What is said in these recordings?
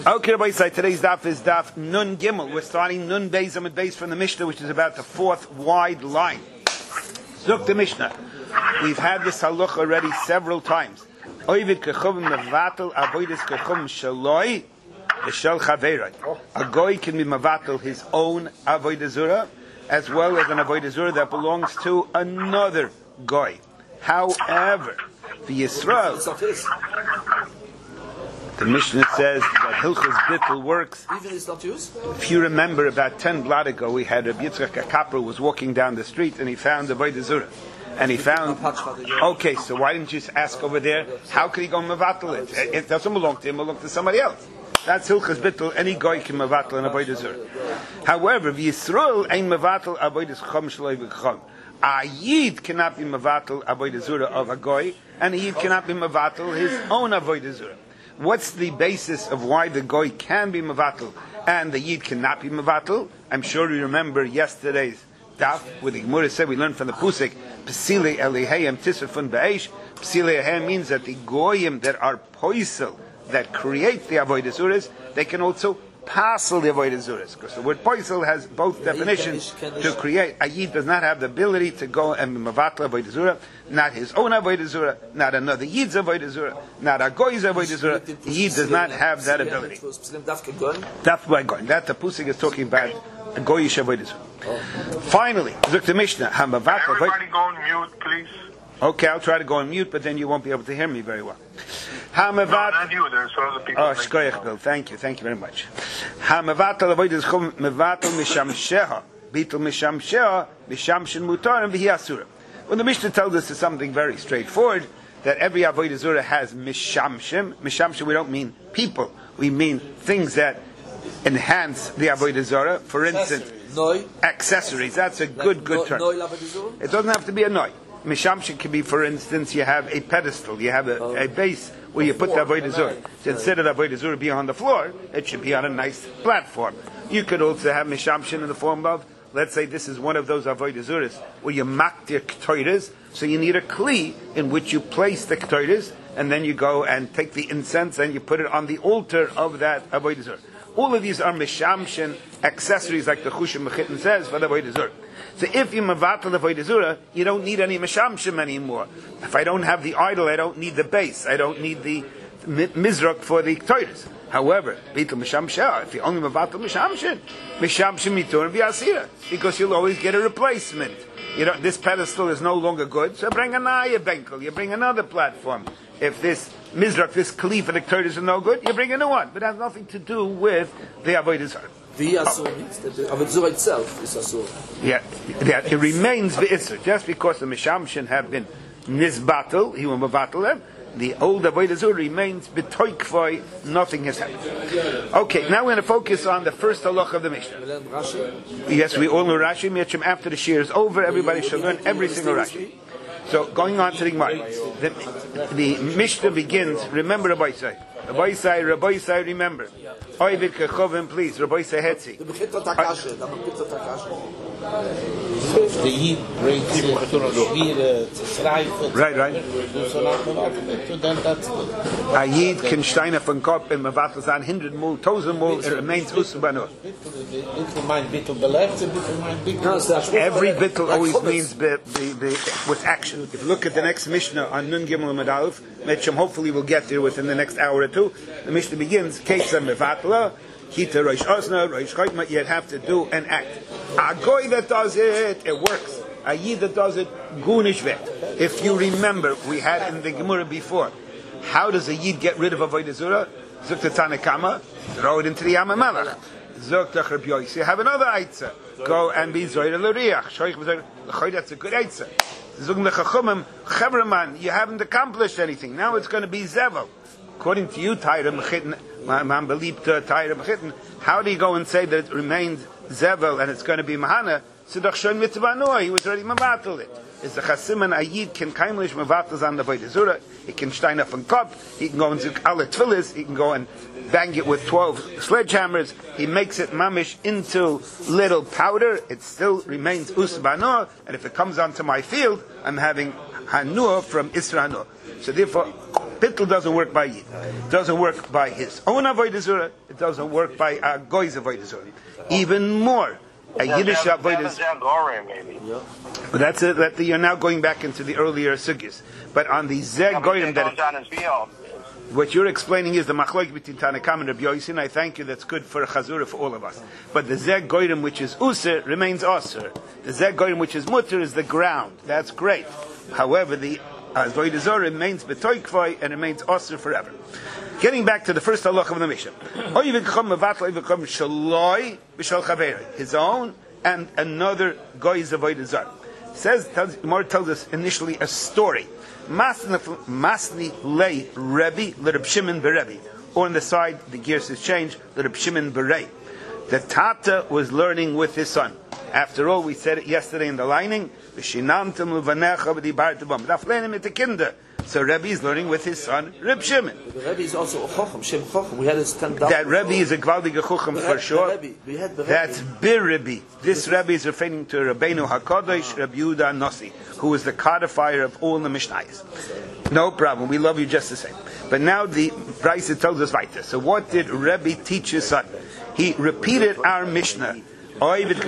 Okay, everybody, so today's daf is daf Nun Gimel. We're starting Nun Beis Amud Beis from the Mishnah, which is about the fourth wide line. Look, the Mishnah. We've had this halach already several times. Oivid kechum mevatel avoidus kechum shaloi b'shel chaverei. A goy can be mevatel his own avodah zura, as well as an avodah zura that belongs to another goy. However, the Yisrael, the Mishnah says that Hilchos Bittul works. Even it's not used? If you remember, about 10 blad ago, we had Rabbi Yitzchak HaKapra was walking down the street and he found the Avodah Zura. And he found, okay, so why didn't you just ask over there, how could he go mevatel it? It doesn't belong to him, it belongs to somebody else. That's Hilchos Bittul, any guy can mevatel an Avodah Zura. However, Yisrael ain't mevatel Avodah Chom Shaloi V'Chom. A Yid cannot be mevatel Avodah Zura of a goy, and a Yid cannot be mevatel his own Avodah Zura. What's the basis of why the goy can be mevatel and the yid cannot be mevatel? I'm sure you remember yesterday's daf where the Gemara said we learned from the pusik Pesile Elihayim Tisrafun Be'esh. Pesile Elihayim means that the goyim that are poisel that create the avodah zuras, they can also passel the avodah zuras, because the word poisel has both definitions. To create, a yid does not have the ability to go and mevatel avodah zura, not his own avodah zura, not another yid's avodah zura, not a goy's avodah zura. The yid does not have that ability. Daf by goy. That the pusik is talking about a goyish avodah zura. Finally, look the Mishnah. Everybody go on mute, please. Okay, I'll try to go on mute, but then you won't be able to hear me very well. No, not you. There's other people. Oh, shkoyach, Bill. Thank you very much. Ha-mevatel avodas chum mevatel mishamsheha, bitul mishamsheha, mishamshin mutarim v'hi asura. When the Mishnah tells us something very straightforward, that every avodah zura has mishamshim. Mishamshim, we don't mean people. We mean things that enhance the avodah zura. For instance, accessories. That's a good term. It doesn't have to be a noi. Mishamshin can be, for instance, you have a pedestal, you have a base where you put the avodah zura. So instead of the avodah zura being on the floor, it should be on a nice platform. You could also have mishamshin in the form of, let's say this is one of those avodah zuras where you maktir k'toiras, so you need a kli in which you place the k'toiras, and then you go and take the incense and you put it on the altar of that avodah zura. All of these are mishamshin accessories, like the Chushim Mechitin says, for the avodah zura. So if you mevatel the avodah zura, you don't need any mishamshim anymore. If I don't have the idol, I don't need the base. I don't need the mizrak for the k'toiras. However, bitul mishamshah, if you only mevatel mishamshim miturim v'asira, because you'll always get a replacement. You know, this pedestal is no longer good, so bring another benkel, you bring another platform. If this mizrak, this kli for the k'toiras is no good, you bring a new one. But it has nothing to do with the avodah zura. The asur means that the avodah zura itself is asur. Yeah, it remains the isur. Just because the mishamshin have been nizbatel, he will mevatel them. The old avodah zura remains betoikvoi. Nothing has happened. Okay, now we're going to focus on the first halach of the Mishnah. Yes, we all know Rashi. After the shir is over, everybody should learn every single Rashi. So, going on to the Gemara, the Mishnah begins. Remember Rabbi Yisai. Rabbi Yisai, remember. Oivid kechovim, please. Rabbi Yisai Hetzi. The Yid brings it to schrijven. Right. Then that's good. A Yid can stein auf den Kopf and mevatel an 100 mul, 1000 mul, it remains usbanu. Bittul meint bittul beleft, bittul meint bittul. Every bittul always means with action. If you look at the next Mishnah on Nun Gimel Amud Aleph, Metchem hopefully we'll get there within the next hour or two. The Mishnah begins, Keitza mevatla, Kita Rosh Osna, Rosh Chaytma, you'd have to do an act. A goy that does it, it works. A yid that does it, gunish vet. If you remember, we had in the Gemara before, how does a yid get rid of avodah zura? Zuk the Tanakama, throw it into the Yam HaMelech. Zuk the Rabbi Yossi, have another eitza. Go and be zoyre l'riach. Shoich b'zoyre, l'choy, that's a good eitza. Zuk the Chachumim, Chevraman, you haven't accomplished anything. Now it's going to be zevel. According to you, Taira Mechitin, man believed Taira Mechitin, how do you go and say that it remains zevel and it's going to be mahana? Sidach shon mitzvah noah, he was already mevatel it. Is the chasiman a yid can kaimlish mevatel on the avodah zura, he can stein up on kop, he can go and zuk alle tefillas, he can go and bang it with 12 sledgehammers, he makes it mamish into little powder, it still remains usbanoah, and if it comes onto my field, I'm having hanua from Isra Hanua. So therefore, Bittul doesn't work by Yid. It doesn't work by his own Avodah Zarah. It doesn't work by a Goy's Avodah Zarah. Even more, a Yiddish Avodah Zarah. But that's it. That you're now going back into the earlier sugis. But on the Zeg Goyim that what you're explaining is the machlok between Tanakam and Rabbi Yosin. I thank you. That's good for a chazura for all of us. But the Zeg Goyim which is User remains Aser. The Zeg Goyim which is Mutter is the ground. That's great. However, the Avodah Zarah remains betoikvoi and remains Aser forever. Getting back to the first halacha of the Mishnah. His own and another Goy's Avodah Zarah. Gemara tells us initially a story. Masni lei Rebbe l'Reb Shimon beRebbe. Or on the side, the gears has changed, l'Reb Shimon berei. The Tata was learning with his son. After all, we said it yesterday in the lining. So Rebbe is learning with his son, Reb Shimon. The Rebbe is also a Chochem, Shem Chochem. We had his 10,000. That Rebbe is a Gvaldige Chochem for sure. That's Bir Rebbe. This Rebbe is referring to Rabbeinu HaKadosh, Rabbi Yehuda Nossi, who is the codifier of all the Mishnayos. No problem. We love you just the same. But now the Brisa tells us like this. So what did Rebbe teach his son? He repeated our Mishnah. You hear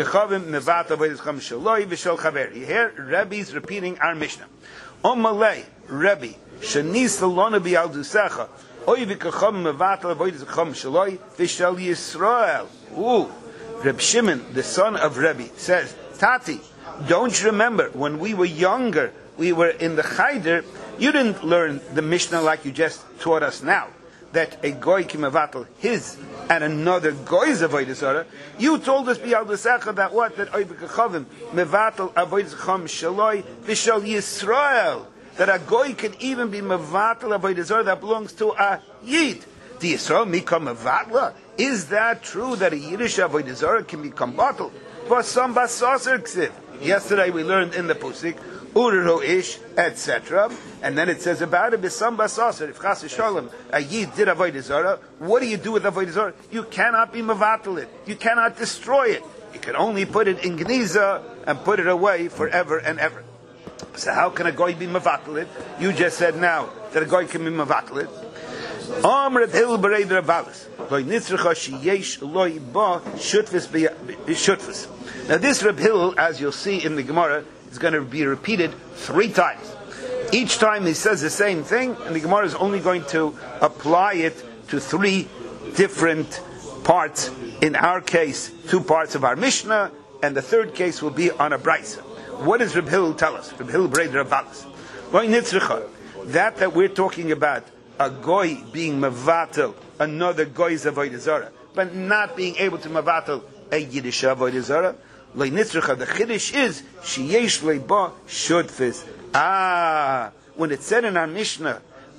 Rebbe is repeating our Mishnah. Omalei, Rebbe, Shanis Lona Bialdusecha, Oivikacham Mevatal Avoidacham Shaloi, Vishal Yisrael. Ooh, Reb Shimon, the son of Rebbe, says, Tati, don't you remember when we were younger, we were in the Chayder, you didn't learn the Mishnah like you just taught us now, that a Goy can Mevatal his and another Goy's Avodah Zarah. You told us Bialdusecha that what? That Oivikachavim Mevatal Avoidacham Shaloi, Vishal Yisrael. That a Goy can even be Mevatal Avodah Zarah that belongs to a Yid. The Yisrael Mikam Mevatla. Is that true that a Yiddish Avodah Zarah can become bottled? Vasam Basaser Ksiv. Yesterday we learned in the Pusik, Ururo Ish, etc. And then it says about it, Bisam Basaser. If Chas Shalom, a Yid did Avodah Zarah, what do you do with Avodah Zarah? You cannot be Mevatal it. You cannot destroy it. You can only put it in Gniza and put it away forever and ever. So how can a Goy be Mevatal it? You just said now that a Goy can be Mevatal it. Reb Hillel berei d'Ravalis. Lo nitzrecha sheyesh lo ba shutfus b'shutfus. Now this Reb Hillel, as you'll see in the Gemara, is going to be repeated 3 times. Each time he says the same thing, and the Gemara is only going to apply it to 3 different parts. In our case, 2 parts of our Mishnah, and the 3rd case will be on a Brisa. What does Reb Hillel tell us? Reb Hillel berei d'Ravalis. That we're talking about, a Goy being Mevatel, another Goy's Avodah Zarah, but not being able to Mevatel a Yiddish Avodah Zarah. The Chiddush is, Sheyesh Leiba Shudfis. When it said in our Mishnah,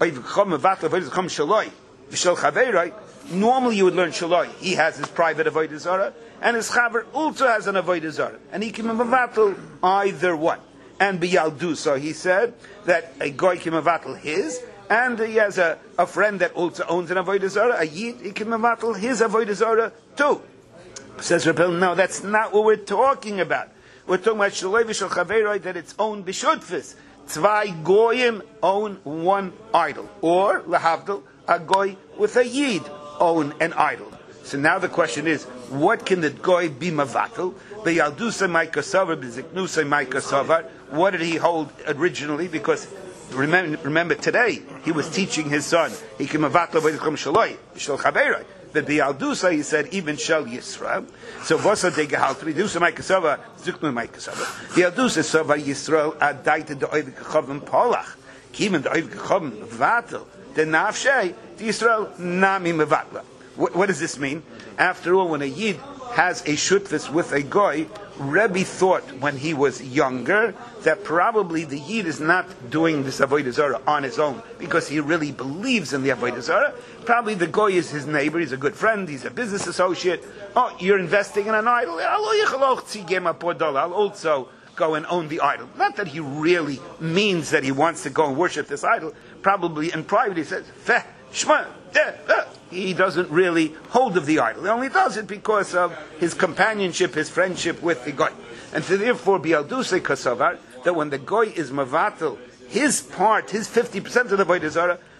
normally you would learn Shaloi. He has his private Avodah Zarah, and his Chaver also has an Avodah Zarah, and he can Mevatel either one. And B'Yaldusa, he said that a Goy can Mevatel his, and he has a friend that also owns an Avodah Zarah, a Yid, he can Mevatel his Avodah Zarah too. Says Rebbe, no, that's not what we're talking about. We're talking about Shaloi V'Shal Chaveroi, that it's owned B'Shutfis. Zwei Goyim own one idol. Or, Lahavdil, a Goy with a Yid own an idol. So now the question is, what can the Goy be Mevatel? B'Yaldusa Maikasavar, B'Ziknusa Maikasavar. What did he hold originally? Because remember today, he was teaching his son, he can Mevatel V'Yichom Shaloi, V'Shal Chaveroi. The Bialdusa, he said, even Shal Yisrael. So Vasa de Gehaltri, Dusa Maikasava, Zuknu Maikasava. Bialdusa Sava Yisrael, Adaita de Oivikachavam Polach. Kimen de Oivikachavam Vatel. The Nafshay, the Yisrael, Nami Mevatla. What does this mean? After all, when a Yid has a shutfis with a Goy, Rebbe thought when he was younger that probably the Yid is not doing this Avodah Zarah on his own because he really believes in the Avodah Zarah. Probably the Goy is his neighbor, he's a good friend, he's a business associate. Oh, you're investing in an idol? I'll also go and own the idol. Not that he really means that he wants to go and worship this idol. Probably in private he says, Feh, Shma, he doesn't really hold of the idol. He only does it because of his companionship, his friendship with the Goy. And so therefore, Bialduse Kasavar, that when the Goy is Mavatel, his part, his 50% of the Avodah Zarah,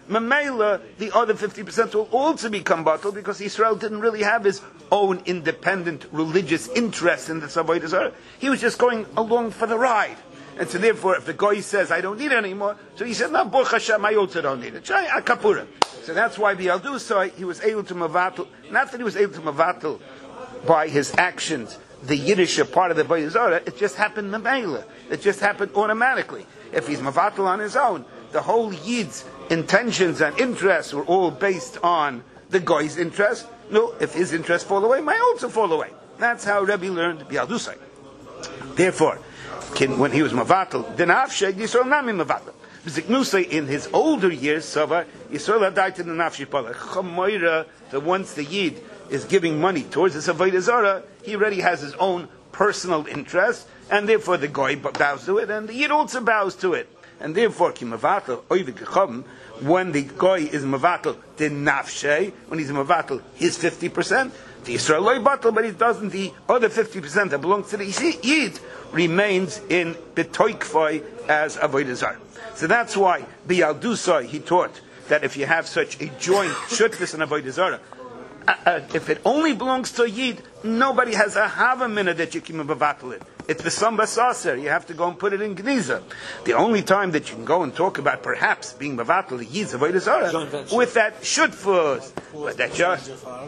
Mamela, the other 50% will also become batal because Israel didn't really have his own independent religious interest in the Avodah Zarah. He was just going along for the ride. And so therefore, if the guy says, I don't need it anymore, so he said, no, Baruch Hashem, I also don't need it. So that's why the Aldusai, he was able to mavatal, not that he was able to mavatal by his actions, the Yiddish part of the Avodah Zarah, it just happened Mamela. It just happened automatically. If he's mavatal on his own, the whole Yid's intentions and interests were all based on the guy's interest. No, if his interests fall away, mine also fall away. That's how Rebbe learned Bialdusai. Therefore, when he was mavatal, denafshe Yisrael nami mavatal. B'ziknusay in his older years, Sava Yisrael had died in the nafshi palach. Chamoira, that once the Yid is giving money towards the Avodah Zarah, he already has his own personal interest, and therefore the goy bows to it, and the Yid also bows to it. And therefore, ki mavatal oivid gechom, when the goy is mavatal denafshe, when he's mavatal his 50%, the Yisrael loy batal, but he doesn't. The other 50% that belongs to the Yid remains in betoikfoi as avodah zarah. So that's why Bialdusai, he taught that if you have such a joint shutfis and avodah zarah, if it only belongs to a Yid, nobody has a havamina that you can mavatal it. It's the samba saser. You have to go and put it in gniza. The only time that you can go and talk about perhaps being mavatal the Yid's avodah zarah with that shutfus, but that just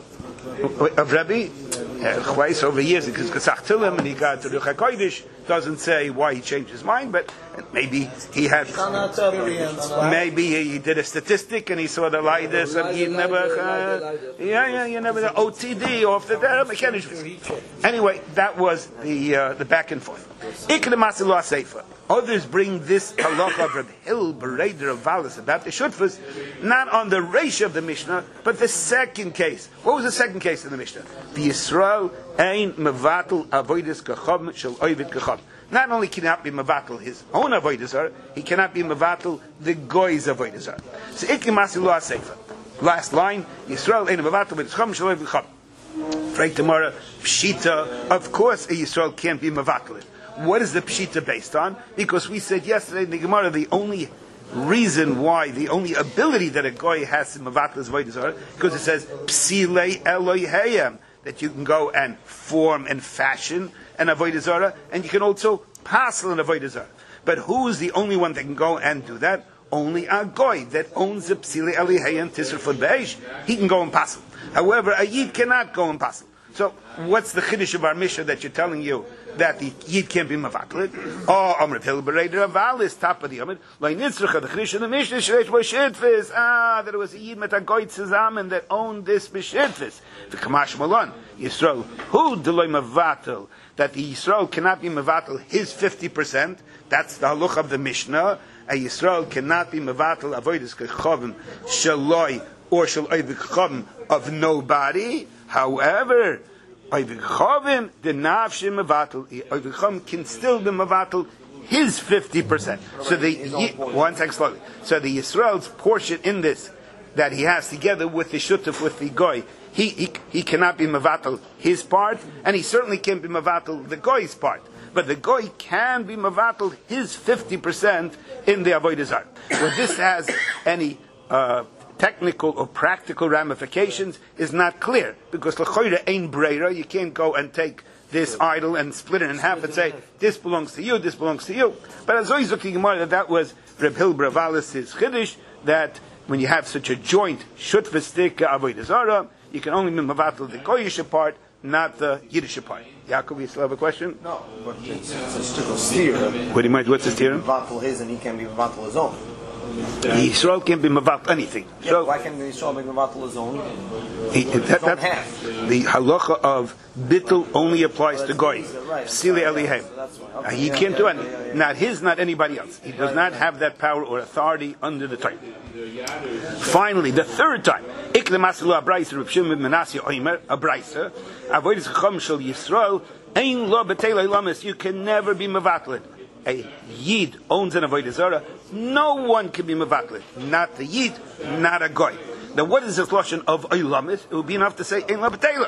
of Rabbi twice over years because Gesach and he got to Ruach HaKodesh doesn't say why he changed his mind, but maybe he had maybe he did a statistic and he saw the lighters and he never you never the OTD off the anyway. That was the back and forth. Others bring this halacha of Reb Hillel Bereder of Valas about the shutfas, not on the reish of the Mishnah, but the second case. What was the second case in the Mishnah? The Yisrael ein mevatel avodas kacham shel ovid kacham. Not only cannot be mevatel his own avodas zarah, he cannot be mevatel the goy's avodas zarah. So ikimasi lo aseifa. Last line: Yisrael ein mevatel avodas kacham shel ovid kacham. Freit tomorrow pshita. Of course, a Yisrael can't be mevatel it. What is the pshita based on? Because we said yesterday in the Gemara, the only reason why, the only ability that a goy has to mevatel his avodah zarah, because it says psilei elohayim, that you can go and form and fashion an avodah zarah, and you can also pasel an avodah zarah. But who is the only one that can go and do that? Only a goy that owns the psilei elohayim tisrfud beish. He can go and pasel. However, a yid cannot go and pasel. So, what's the chiddush of our Mishnah that you're telling you that the Yid can't be mavatal? Oh, Amr Hillel Bereder Avalis, top of the Amid, like Nitzrucha, the chiddush of the Mishnah, Shreish B'Shitfis, that it was a Yid met a goy tzazamen that owned this B'Shitfis. The Kamash Malon, Yisrael, who deloy mavatal, that the Yisrael cannot be mavatal his 50%, that's the halach of the Mishnah, a Yisrael cannot be mavatal avodas kechavim shaloi or shaloi v'kechavim of nobody. However, Oivichovim, the Nafshim Mavatal, Oivichovim can still be Mavatal his 50%. So one second slowly. So the Yisrael's portion in this, that he has together with the Shutuf, with the Goy, he cannot be Mavatal his part, and he certainly can't be Mavatal the Goy's part. But the Goy can be Mavatal his 50% in the Avodah Zarah. Whether this has any technical or practical ramifications is not clear, because l'choira ein breira, you can't go and take this idol and split it in half and say this belongs to you, this belongs to you. But as always looking at that was Reb Hillel Bravalis' chiddush, that when you have such a joint shutfistik avodah zarah, you can only be mavatal the goyish part, not the Yiddish part. Yaakov, you still have a question? No, but it's a steer. What's the steer? Mavatal his and he can be mavatal his own. Yisrael can't be mavatal anything. Yeah, so why can't Yisrael be mavatal his own? The halacha of bittul only applies to goy. Psilei elihem. He can't do anything. Not his, not anybody else. He does not have that power or authority under the Torah. Finally, the third time, ikle maselu abraisa Reb Shimon ben Menashe oimer abraisa avodas chacham shel Yisrael ein lo b'telei lamis. You can never be mavatal. A Yid owns an avodah zarah. No one can be mevatlet. Not the Yid, not a goy. Now, what is this lashon of oilamit? It would be enough to say ein la b'teila.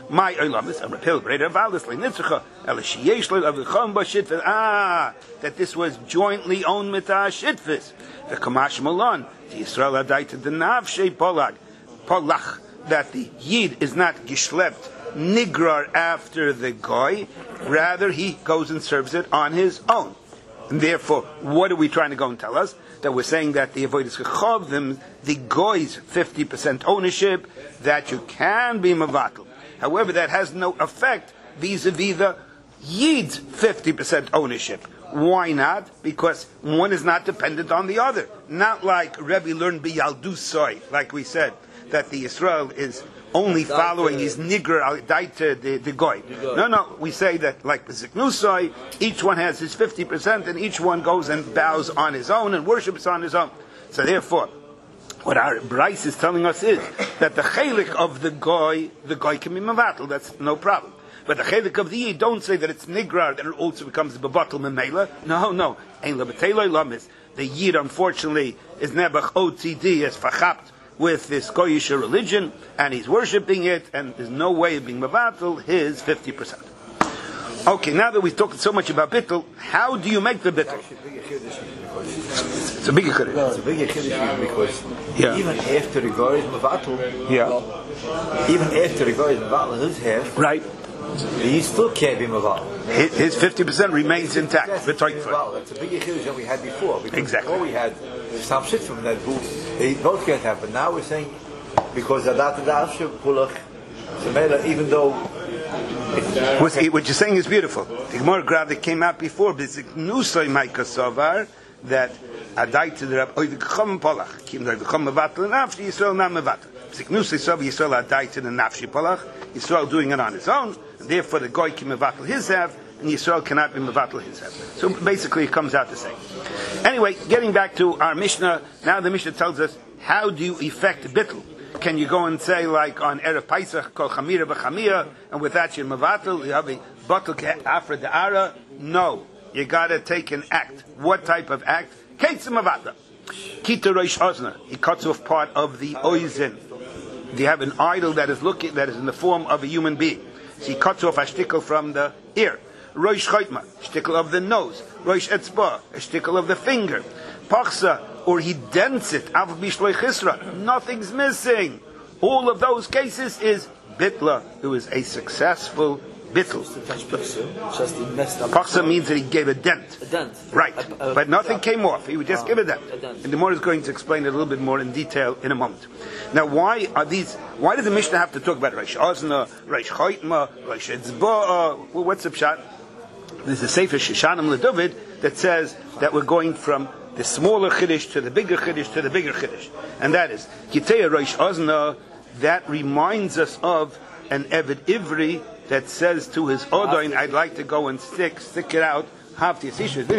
My olamis a repel breder valis le nitzcha el sheyesh le avicham b'shitfis. That this was jointly owned with shitfis. The kamash malon the Yisrael adaited the navshei polach that the yid is not gishlept nigrar after the goy, rather he goes and serves it on his own. And therefore, what are we trying to go and tell us? That we're saying that the avodas kechavim, the goy's 50% ownership, that you can be mavatal. However, that has no effect vis-a-vis the yid's 50% ownership. Why not? Because one is not dependent on the other. Not like Rebbe learned b'yaldusoi, like we said, that the Yisrael is only following his nigger daita the goy. No. We say that like b'ziknusai, each one has his 50%, and each one goes and bows on his own and worships on his own. So therefore, what our Bryce is telling us is that the chelik of the goy can be mevatel. That's no problem. But the chelik of the yid, don't say that it's nigrar, that it also becomes bebatel memela. No. Ein lebeteloi lamis. The yid, unfortunately, is nebach OTD as fachapt with this goyish religion, and he's worshipping it, and there's no way of being mevatel his 50%. Okay, now that we've talked so much about bittul, how do you make the bittul? It's a bigger chiddush. No, it's a bigger chiddush because even after the guy is mevatel, even after the guy is mevatel his half, right? He still can't be mevatel. His 50% remains intact. That's a bigger chiddush than we had before. Exactly. Before we had some shit from that book. They both can't happen. Now we're saying because even though what you're saying is beautiful. The Gemara graph that came out before, but it's nusay maikasavar that adai to the Rab oivikcham polach kim the cham mevatel nafshi Yisrael not mevatel. Nusay sav Yisrael adai to the nafshi polach Yisrael doing it on his own, and therefore the goy can mevatel his half, and Yisrael cannot be mevatel his half. So basically, it comes out the same. Anyway, getting back to our Mishnah, now the Mishnah tells us how do you effect bittul. Can you go and say like on Erev Pesach, kol chamira b'chamira, and with that you're mevatel, you have a batel afra de'ara? No. You gotta take an act. What type of act? Keitz mevatel. Kita roish ozna. He cuts off part of the oizen. You have an idol that is in the form of a human being. So he cuts off a shtickle from the ear. Roish choitma, shtickle of the nose. Roish etzba, a shtickle of the finger. Pachsa, or he dents it. Av bishloi chisra, nothing's missing. All of those cases is bitla. It was a successful bitl. Pachsa means that he gave a dent. A dent. Right. But nothing came off. He would just give a dent. And the Gemara is going to explain it a little bit more in detail in a moment. Now, why does the Mishnah have to talk about Reish Ozna, Reish Choitma, Reish Etzba? Well, what's the pshat? There's a Sefer Shoshanim LeDavid that says that we're going from the smaller chiddush to the bigger chiddush to the bigger chiddush, and that is Kitei Reish Ozna. That reminds us of an Eved Ivri that says to his Odoin, "I'd like to go and stick it out." How do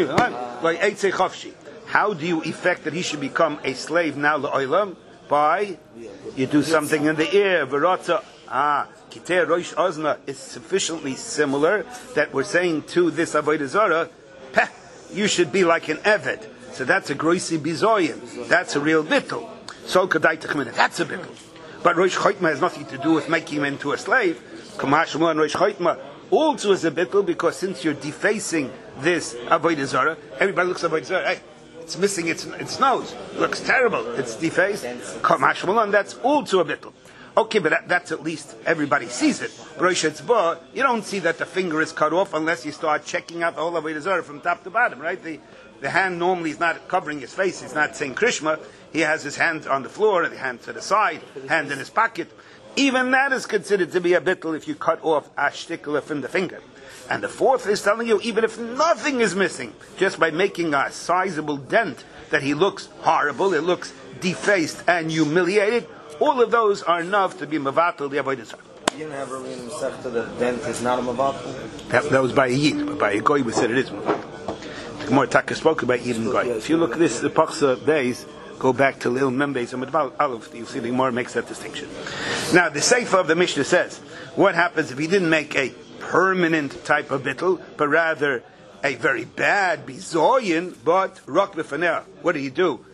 you effect that he should become a slave now le'olam? By you do something in the ear. Kitei Reish Ozna is sufficiently similar that we're saying to this Avodah Zarah, you should be like an Eved. So that's a groisi bizoyim. That's a real bittul. So kadai techmina. That's a bittul. But Rosh Choitma has nothing to do with making him into a slave. Kamash and Rosh Choitma also is a bittul because since you're defacing this Avodah Zarah, everybody looks at Avodah Zarah. Hey, it's missing its nose. It looks terrible. It's defaced. Kamash and that's also a bittul. Okay, but that's at least everybody sees it. Rosh Etzba, you don't see that the finger is cut off unless you start checking out the whole Avodah Zarah from top to bottom, right? The hand normally is not covering his face. He's not saying Krishma. He has his hand on the floor, the hand to the side, hand in his pocket. Even that is considered to be a bittul if you cut off a shtickle from the finger. And the fourth is telling you, even if nothing is missing, just by making a sizable dent, that he looks horrible, it looks defaced and humiliated, all of those are enough to be mevatel the avodah zarah. You didn't have a real stuff to the dent is not a mevatel? That was by a yid, but by a goy we said it is mevatel. The Gemara Taka spoke about yid and goy. If you look at this, the Pachsa days go back to Lil Membeis and Medval Aleph. You see the Gemara makes that distinction. Now the Sefer of the Mishnah says, what happens if he didn't make a permanent type of bittul, but rather a very bad bizoyin, but rak b'faneh? What do you do?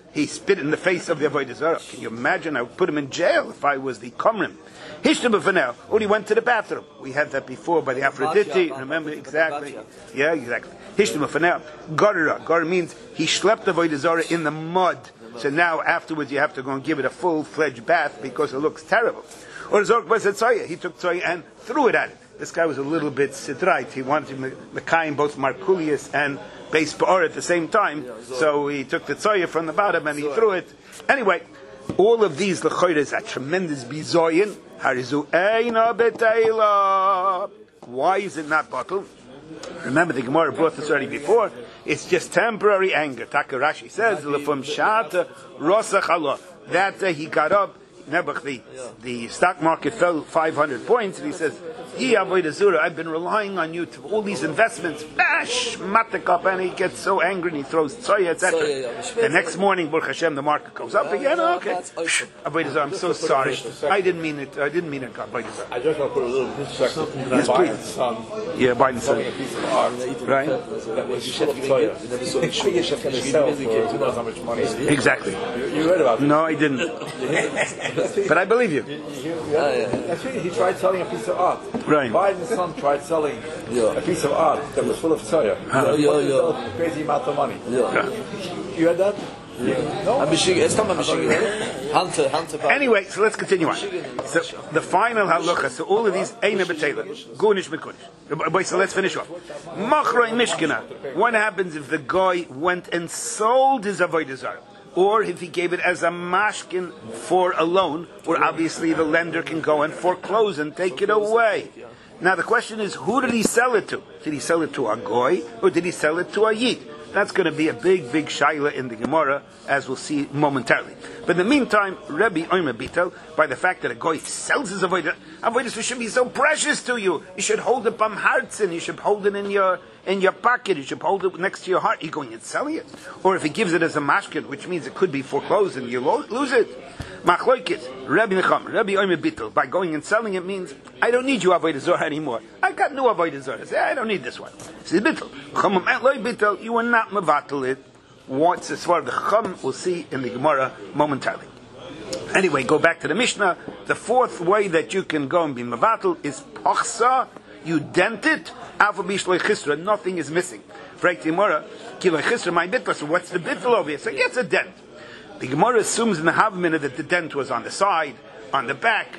he spit in the face of the Avodah Zarah. Can you imagine? I would put him in jail if I was the Komrim. Hishtam b'fanel, or he went to the bathroom. We had that before by the Aphrodite. Remember exactly? Yeah, exactly. Hishtam b'fanel. Garra. Garra means he schlepped the Avodah Zarah in the mud. So now afterwards you have to go and give it a full-fledged bath because it looks terrible. Or Zork b'set tzoya. He took tzoya and threw it at it. This guy was a little bit sidraite. He wanted to mekayim both Markulius and Beis Pa'or at the same time. So he took the tzoya from the bottom and he threw it. Anyway, all of these lechoyres are tremendous bizoyin. Harizu eina b'teila. Why is it not bottled? Remember, the Gemara brought this already before. It's just temporary anger. Takarashi says, "Lefum shata rosach Allah." That day he got up. Nebuch, the stock market fell 500 points, and he says, I've been relying on you to all these investments. Bash, matakap, and he gets so angry and he throws tzoya, etc. The next morning, Baruch Hashem, the market goes up again. Okay, Avodah Zarah, I'm so sorry. I didn't mean it. Avodah Zarah. I just want to put a little perspective. Yes, please. Biden's son. Yeah, Biden's son. A piece of art. Right? That was full of tzoya. Who knows how much money. Exactly. You read about it? No, I didn't. But I believe you. Actually, he tried selling a piece of art. Right. Biden's son tried selling a piece of art that was full of tzoya. A crazy amount of money. You heard that? No? Anyway, so let's continue on. So the final halacha. So all of these eina b'teila, gunish mekunish. So let's finish off. Machroi mishkana. What happens if the guy went and sold his avodah zarah? Or if he gave it as a mashkin for a loan, where obviously the lender can go and foreclose and take it away. Now the question is, who did he sell it to? Did he sell it to a goy, or did he sell it to a yid? That's going to be a big shaila in the Gemara, as we'll see momentarily. But in the meantime, Rabbi Omer Bitel, by the fact that a goy sells his avodah should be so precious to you. You should hold it bam hartzen. You should hold it in your pocket. You should hold it next to your heart. You're going and selling it. Or if he gives it as a mashkin, which means it could be foreclosed and you lose it. Machloikis, Rabbi Necham, Rabbi Omer Bitel, by going and selling it means, I don't need you avodah zarah anymore. I got new avodah zarah. I don't need this one. Says Bitel, Chum Bitel, you are not mevatel it. What's the svar of the Chum? We'll see in the Gemara momentarily. Anyway, go back to the Mishnah. The fourth way that you can go and be mevatel is pachsa. You dent it. Alpha bishloi chisra. Nothing is missing. Break the Gemara. Kiloi chisra my bitl. So what's the bitl over here? So it gets a dent. The Gemara assumes in the Havamina that the dent was on the side, on the back.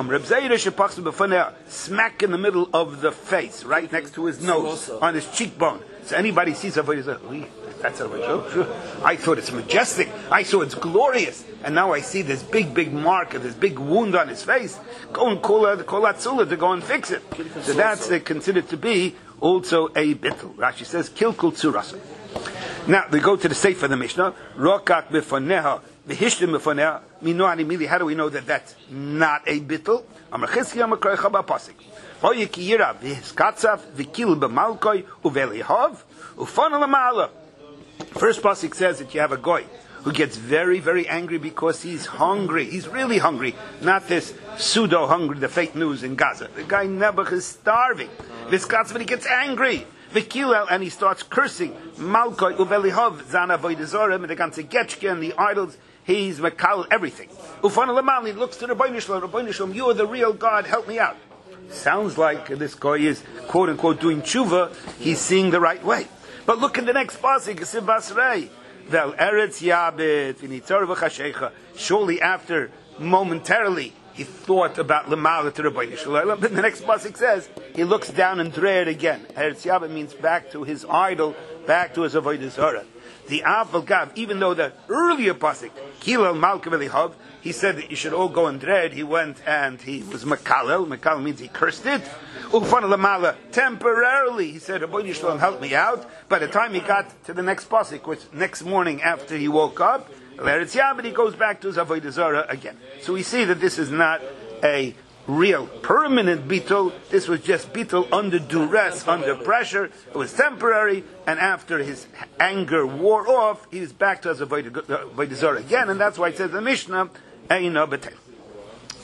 Smack in the middle of the face, right next to his nose, on his cheekbone. So anybody sees a avodah zarah, that's a avodah zarah. I thought it's majestic. I saw it's glorious. And now I see this big mark, this big wound on his face. Go and call Atzula to go and fix it. So that's considered to be also a bittul. Rashi says, kilkul tsurasa. Now, we go to the Sefer of the Mishnah. Rokak b'faneha, v'hishtim b'faneha. Minoani mili, how do we know that that's not a bittul? Amar chizki amar kroicha b'apasik. Hoye ki yira v'hiskatzaf, v'kil b'malkoi, u'velihov, u'fana l'ma'ala. First pasuk says that you have a goy who gets very, very angry because he's hungry. He's really hungry. Not this pseudo-hungry, the fake news in Gaza. The guy Nebuch is starving. V'hiskatzaf, and he gets angry. V'kilel, and he starts cursing. Malkoi uvelihov zana voidazorah, and the ganze getchke and the idols. He's mekal everything. Ufana lamal, he looks to Rabbeinu Shalom. Rabbeinu Shalom, you are the real God. Help me out. Sounds like this guy is quote unquote doing tshuva. He's seeing the right way. But look at the next pasuk. Siv Basrei. Vel eretz yabit v'nitzor v'chashecha. Surely after momentarily he thought about Lamala to Rabbeinu Shalom. Then the next pasuk says he looks down and dread again. Eretz Yabit means back to his idol, back to his avodah zarah. The Aval Gav, even though the earlier pasuk Kilel Malka V'Lihav, he said that you should all go and dread. He went and he was Mekalel. Mekalel means he cursed it. Ufana Lamala, temporarily he said, Rabbeinu Shalom, help me out. By the time he got to the next pasuk, which next morning after he woke up, Eretz Yabit, he goes back to his avodah zarah again. So we see that this is not a real permanent bittul. This was just bittul under duress, under pressure. It was temporary, and after his anger wore off, he was back to his avodah zarah again, and that's why it says the Mishnah, Eina b'tel.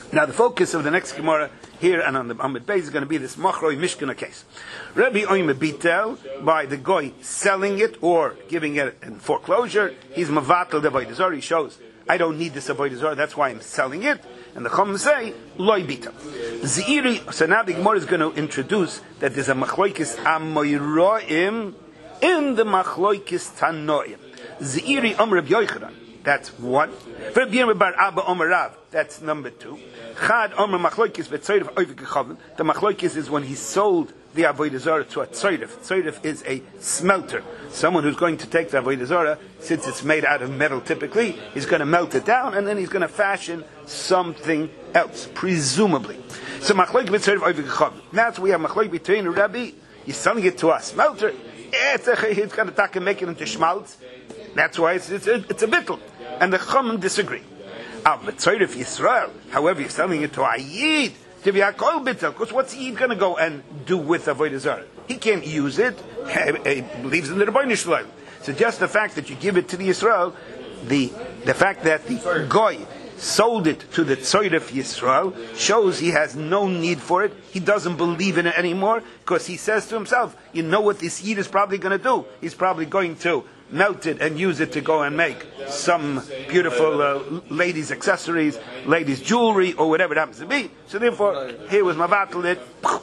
Now the focus of the next Gemara here and on the Amud Beis is going to be this Machroi Mishkana case. Rabbi Oime Bitel, by the goy selling it or giving it in foreclosure, he's Mavatal the Avodah Zarah. He shows, I don't need this Avodah Zarah, that's why I'm selling it. And the Chum say, Loi Bitel. Z'iri, so now the Gemara is going to introduce that there's a Machloikis Amoyroim in the Machloikis Tanoim. Z'iri Rabbi Yochanan. That's one. That's number two. Chad Omer Machloikis B'Tzoyrev Oivik Gechavim. The Machloikis is when he sold the Avodah Zarah to a Tzoyrev. Tzoyrev is a smelter. Someone who's going to take the Avodah Zarah, since it's made out of metal typically, he's going to melt it down and then he's going to fashion something else, presumably. So Machloik B'Tzoyrev Oivik Gechavim. That's we have Machloik between Rabbi. He's selling it to a smelter. He's going to make it into schmaltz. That's why it's a bittul. And the Chum disagree. B'Tzoyrev Yisrael, however, you're selling it to a Yid, because what's Yid going to go and do with Avodah Zarah? He can't use it. He believes in the Rebbeinu Shalom. So just the fact that you give it to the Yisrael, the fact that the Goy sold it to the Tzoyrev Yisrael shows he has no need for it. He doesn't believe in it anymore because he says to himself, you know what this Yid is probably going to do? He's probably going to melt it and use it to go and make some beautiful ladies' accessories, ladies' jewelry, or whatever it happens to be. So therefore, here was Mavatal it.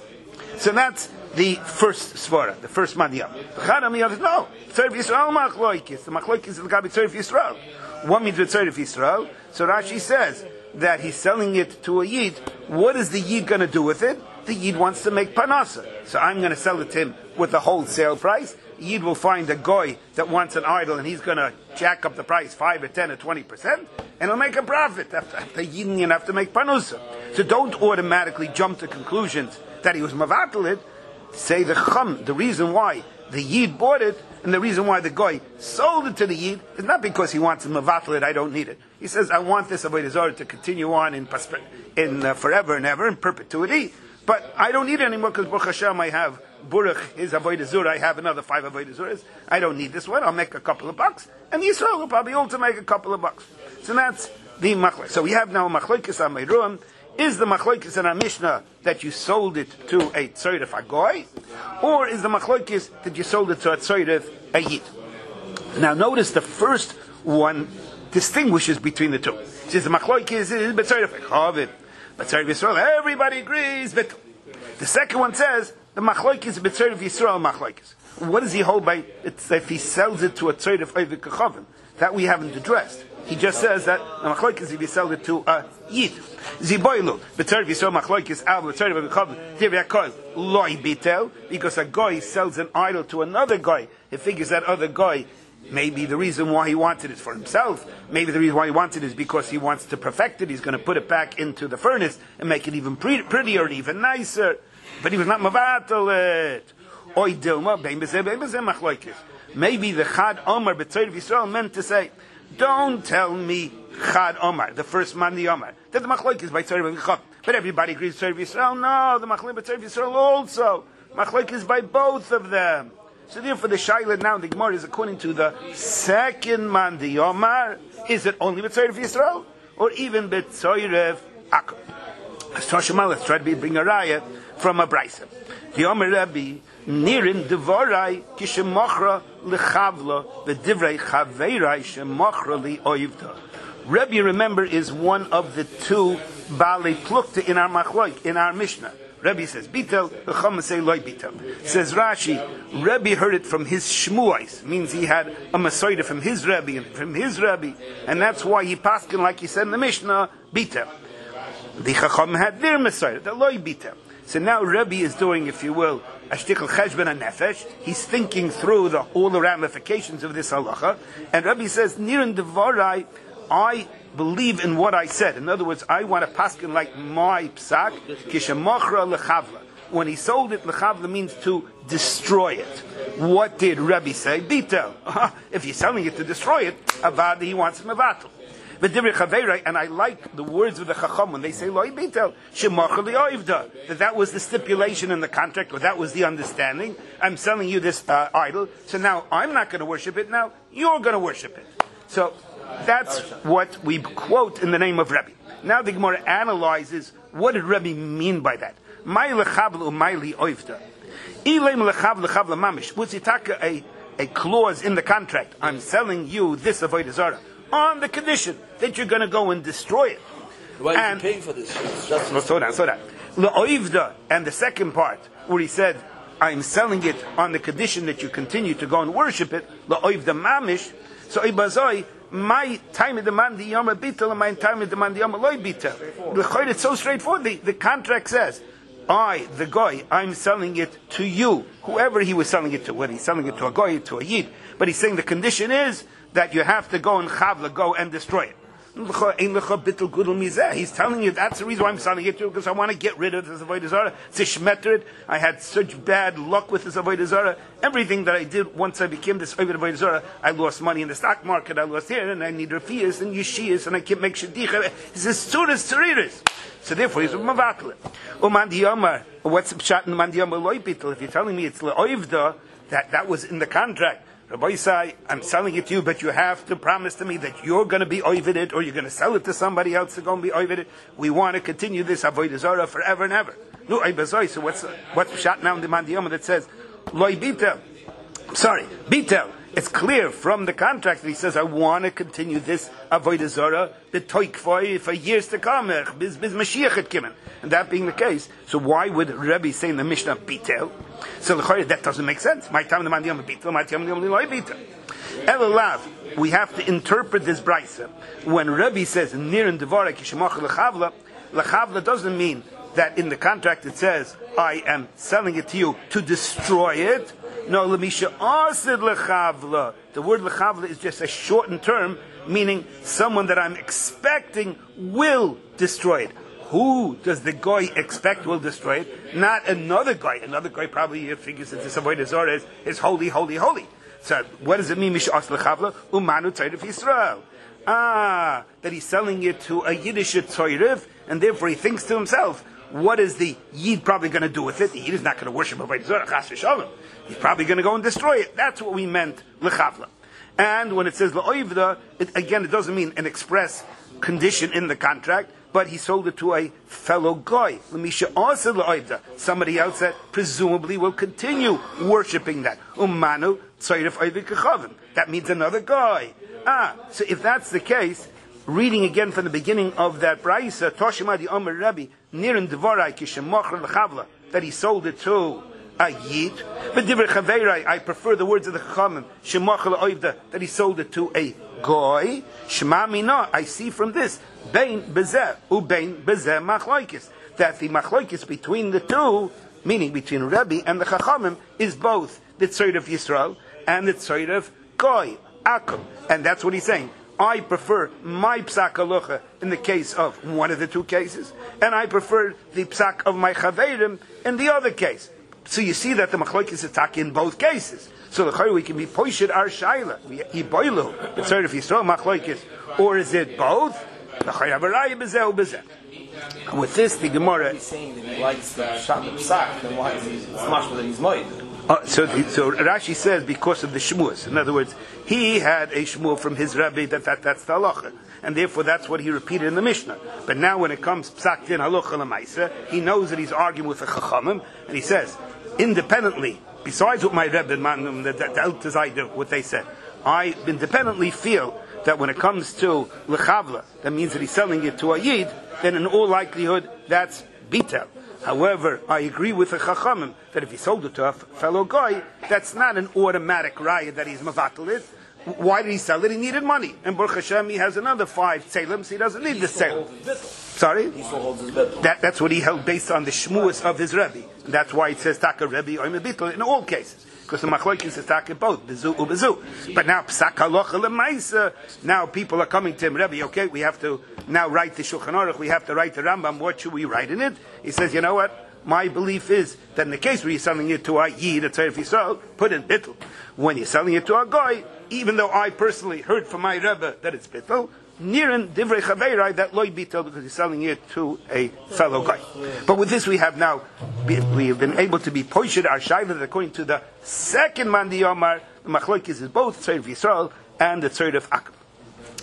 So that's the first svara, the first madiyam. The Chadam says, no, Tzoyrev Yisrael Machloikis. The Machloikis is the Gabi Tzoyrev Yisrael. What means with Tzoyrev Yisrael? So Rashi says that he's selling it to a Yid. What is the Yid going to do with it? The Yid wants to make panasa. So I'm going to sell it to him with the wholesale price. Yid will find a goy that wants an idol and he's going to jack up the price 5 or 10 or 20% and he'll make a profit. After Yid you have to make panusa. So don't automatically jump to conclusions that he was mavatal it. Say the Chum, the reason why the Yid bought it and the reason why the goy sold it to the Yid is not because he wants to mavatal it, I don't need it. He says, I want this Avodah Zarah to continue on in forever and ever, in perpetuity, but I don't need it anymore because Baruch Hashem I have Baruch, his Avodah Zarah, I have another 5 Avodah Zarahs. I don't need this one. I'll make a couple of bucks. And Yisrael will probably also make a couple of bucks. So that's the Machlokes. So we have now Machloikis Amayruam. Is the Machloikis in our Mishnah that you sold it to a Tzoyrev Agoy? Or is the Machloikis that you sold it to a Tzoyrev a Yid? Now notice the first one distinguishes between the two. It says the Machloikis is B'Tzoyrev Agoy. B'Tzoyrev Yisrael, everybody agrees. But the second one says, the Machloikis B'Tzoyrev Yisrael Machloikis. What does he hold by? It's if he sells it to a Tzoyrev Oivik Gechavim. That we haven't addressed. He just says that the Machloikis if he sells it to a Yid. Ziboilu B'Tzoyrev Yisrael Machloikis Al B'Tzoyrev Oivik Gechavim Tivyakol Loi Bitel, because a guy sells an idol to another guy. He figures that other guy, maybe the reason why he wanted it for himself. Maybe the reason why he wanted it is because he wants to perfect it. He's going to put it back into the furnace and make it even prettier and even nicer. But he was not mavatal it. Oy dilma, machloikis. Maybe the Chad Omar B'Tzoyrev Yisrael meant to say, don't tell me Chad Omar, the first man the Omar, that the machloikis by Tzoyrev Yisrael. But everybody agrees Tzoyrev Yisrael. No, the machloikis by Tzoyrev Yisrael also. Machloikis by both of them. So therefore the Shaila now, the Gemara is according to the second man the Omar. Is it only B'Tzoyrev Yisrael? Or even B'Tzoyrev Akum? Let's try to bring a raya from a brisa. The Omer Rabbi Nirin Devorai Kishemachra Lechavla V'Divrei Chaveirai Shemachra Li'Oivda. Rabbi, remember, is one of the two Balei Plukta in our Machloik, in our Mishnah. Rabbi says Bitel, the Chum say Loi Bitel. Says Rashi, Rabbi heard it from his Shmuais, means he had a Masoida from his Rabbi and from his Rabbi, and that's why he paskin like he said in the Mishnah, Bitel. The Chacham had their Masoida, the Loi Bitel. So now Rabbi is doing, if you will, a shtickl cheshbon and nefesh. He's thinking through all the ramifications of this halacha. And Rabbi says, Nirin devarai, I believe in what I said. In other words, I want to paskin like my psak, kishemachra lechavla. When he sold it, lechavla means to destroy it. What did Rabbi say? Bitel. If you're selling it to destroy it, avada, he wants mevatel. And I like the words of the Chacham when they say Loi Bitel, that was the stipulation in the contract, or that was the understanding. I'm selling you this idol, so now I'm not going to worship it, now you're going to worship it. So That's what we quote in the name of Rebbe. Now the Gemara analyzes what did Rebbe mean by that. Was it a clause in the contract? I'm selling you this avodah zarah on the condition that you're going to go and destroy it. Why is he paying for this? So that. L'oivda, and the second part where he said, I'm selling it on the condition that you continue to go and worship it. L'oivda mamish. So ibazoi. My time of demand the yom bitel and my time of demand the yom loy bitel. It's so straightforward. The contract says, the guy, I'm selling it to you, whoever he was selling it to, whether he's selling it to a guy, to a yid. But he's saying the condition is that you have to go and chavla, go and destroy it. He's telling you that's the reason why I'm selling it to you, because I want to get rid of this avodah zarah. It's a shmettered. I had such bad luck with this avodah zarah. Everything that I did once I became this avodah zarah, I lost money in the stock market, I lost here, and I need rafiyas and yeshiyas, and I can't make shadicha. He says suras tzariris. So therefore he's mavatal. What's the pshat in mandiyama loy bitul? If you're telling me it's le'oivda, that was in the contract. Rabbi say, I'm selling it to you, but you have to promise to me that you're going to be oivid it, or you're going to sell it to somebody else to go and be oivid it. We want to continue this avodah zarah forever and ever. No, so what's shot now in the mandiyama that says loy bitel? Sorry, bitel. It's clear from the contract that he says, I want to continue this avodah zarah b'toikvoi for years to come, biz Mashiach had given. And that being the case, so why would Rebbe say in the Mishnah bitel? So that doesn't make sense. My time the man yom bitel, my time the loy bitel. Elalav, we have to interpret this brayso. When Rebbe says nir and devarak yishmach lechavla doesn't mean that in the contract it says I am selling it to you to destroy it. No, lemisha asid lechavla. The word lechavla is just a shortened term, meaning someone that I'm expecting will destroy it. Who does the guy expect will destroy it? Not another guy. Another guy probably figures that this avodah zarah is holy, holy, holy. So what does it mean? Misha asid lechavla umanu tzayrev Yisrael. That he's selling it to a Yiddish tzayrev, and therefore he thinks to himself, what is the Yid probably going to do with it? The Yid is not going to worship avodah zarah, chas v'shalom. He's probably going to go and destroy it. That's what we meant, lechavla. And when it says la'oivda, it doesn't mean an express condition in the contract, but he sold it to a fellow guy. L'misha also la'oivda, somebody else that presumably will continue worshipping that. Umanu tzayrev oivik kechavim. That means another guy. So if that's the case, reading again from the beginning of that brayso, Toshimadi Omer Rebbe, Nirin Devarai Kishemachar L'Chavla, that he sold it to a Yid. But Divrei Chaveirai, I prefer the words of the Chachamim, Shemachar L'Oivda, that he sold it to a Goy. Shema Mina, I see from this, Bein Bezeh, Ubein Bezeh Machloikis, that the Machloikis between the two, meaning between Rebbe and the Chachamim, is both the Tzayr of Yisrael and the Tzayr of Goy, Akum. And that's what he's saying. I prefer my psak halacha in the case of one of the two cases, and I prefer the psak of my chaveirim in the other case. So you see that the machlokes attack in both cases. So the we can be poished our shaila, yiboilu, but sorry if you saw machlokes, or is it both? With this, the Gemara is saying that he likes the psak, then why is he mashma that he's moed? So Rashi says because of the shmuas. In other words, he had a shmuel from his rabbi that's the halacha, and therefore that's what he repeated in the Mishnah. But now when it comes psak din halacha lemaisa, he knows that he's arguing with the chachamim, and he says independently, besides what my rabbi and the elders I do, what they said, I independently feel that when it comes to lechavla, that means that he's selling it to a yid, then in all likelihood that's bitel. However, I agree with the Chachamim that if he sold it to a fellow guy, that's not an automatic raya that he's mavatal it. Why did he sell it? He needed money. And Baruch Hashem, he has another 5 tzelims. He doesn't need the tzelim. Sorry? He still holds his bet. That's what he held based on the shmuas of his Rebbe. And that's why it says Taka Rebbe or Mebitl in all cases. Because the Machlokes says Taka both, Bezu or Bezu. But now, Psak Halacha L'Maisa, now people are coming to him, Rebbe, okay, we have to now write the Shulchan Aruch, we have to write the Rambam, what should we write in it? He says, you know what? My belief is that in the case where you're selling it to a Yid, a Tzaref Yisrael, put in Bittul. When you're selling it to a guy, even though I personally heard from my Rebbe that it's Bittul, Nirin Divrei Chaveirai, that loy Bittul, because he's selling it to a fellow guy. But with this we have now, we have been able to be poished our shayla that according to the second Mandi Yomar, the Machlokes is both Tzaref Yisrael and the Tzaref Akum.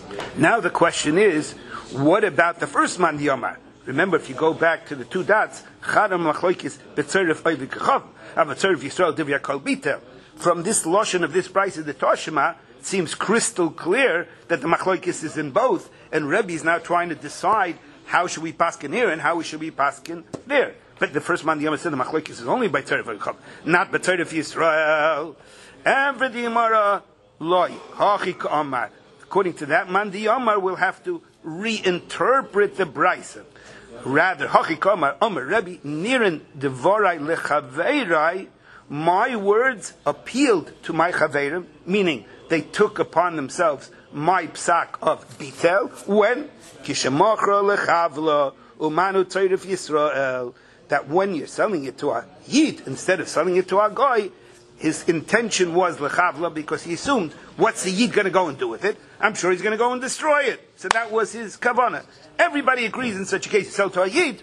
Now the question is, what about the first man Yomar? Remember, if you go back to the two dots, Chadam Lachloikis Betzerif Oiv Kachav, Betzerif Yisrael Divya Kol Bitel. From this lotion of this price of the Toshima, it seems crystal clear that the Machloikis is in both, and Rebbe is now trying to decide how should we paskin here and how we should be paskin there. But the first man Yomar said the Machloikis is only by Tzerif Kachav, not Betzerif Yisrael. And for the Yomara, Loi, Hachik Omar. According to that, man the Yomar will have to reinterpret the Brisa. Rather, Hachik Omar, Omar Rebbe, Nirin Devorai Lechaveirai, my words appealed to my Chaveirim, meaning they took upon themselves my psak of Bitel, when Kishemachra Lechavla, Umanu Tzerif Yisrael, that when you're selling it to a Yid, instead of selling it to a Goy, his intention was Lechavla, because he assumed, what's the Yid going to go and do with it? I'm sure he's going to go and destroy it. So that was his kavanah. Everybody agrees in such a case to sell to a Yid.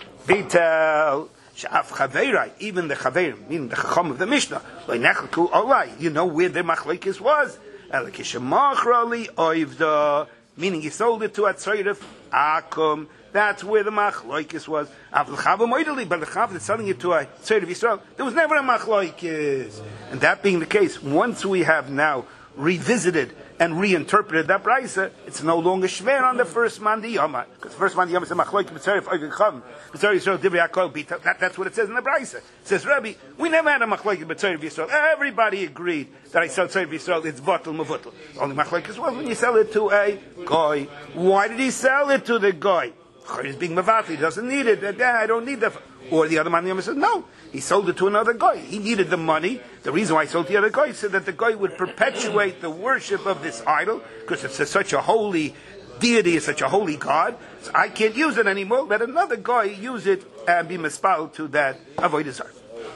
Bitel, Sha'af Chaveirai, even the Chaveirim, meaning the Chacham of the Mishnah, Loinechku Olai, you know where the Machlekes was? Elikishamachrali Oivda, meaning he sold it to a Tzorif Akum. That's where the Machlekes was. But the Chav that's selling it to a Tzorif Yisrael, there was never a Machlekes. And that being the case, once we have now revisited and reinterpreted that brisa, it's no longer shver on the first man the Yomar, because the first man the Yomar said Machloik B'tzarif Oivik Chav B'tzarif Yisrael Divrei HaKol Bita. That's what it says in the brisa. It says, Rabbi, we never had a Machloik B'tzarif Yisrael. Everybody agreed that I sell Tzarif Yisrael, it's Vatal Mavutal. Only Machloik was when you sell it to a Goy. Why did he sell it to the Goy? He's being Mavatli, he doesn't need it. I don't need that. Or the other man the Yomar said, no, he sold it to another guy. He needed the money. The reason why he sold it to the other guy is so that the guy would perpetuate the worship of this idol, because it's such a holy deity, it's such a holy God. So I can't use it anymore. Let another guy use it and be mispal to that avoid desire.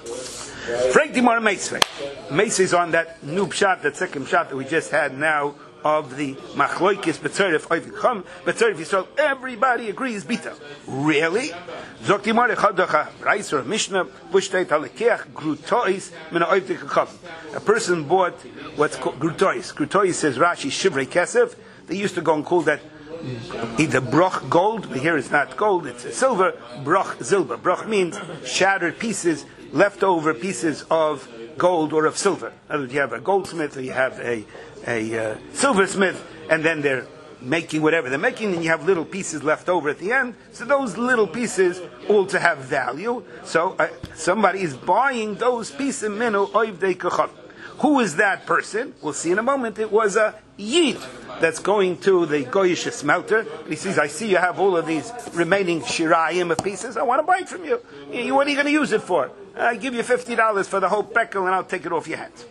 Frank Dimar Meisvei. Meisvei is on that new pshat, that second pshat that we just had now of the Machloikis B'tzarif Oivik Chum, B'tzarif Yisrael. Everybody agrees Bita. Really? Zoktimar Echadacha Reis or Mishnah Bushteit Halekeach Grutois Mina Oivik Chum. A person bought what's called Grutois. Grutois says Rashi Shivrei Kesef. They used to go and call that either broch gold, but here it's not gold, it's silver. Broch zilber. Broch means shattered pieces, leftover pieces of gold or of silver. In other words, you have a goldsmith or you have a silversmith, and then they're making whatever they're making, and you have little pieces left over at the end. So those little pieces all to have value. So somebody is buying those pieces. Minu oivdei kachot. Who is that person? We'll see in a moment. It was a Yid that's going to the Goyish smelter. He says, I see you have all of these remaining shirayim of pieces. I want to buy it from you. What are you going to use it for? I give you $50 for the whole pekel, and I'll take it off your hands.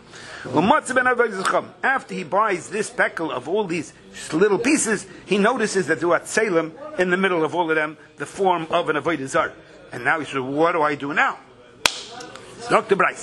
After he buys this pekel of all these little pieces, he notices that there are tselem in the middle of all of them, the form of an avodah zarah. And now he says, what do I do now? Dr. Bryce.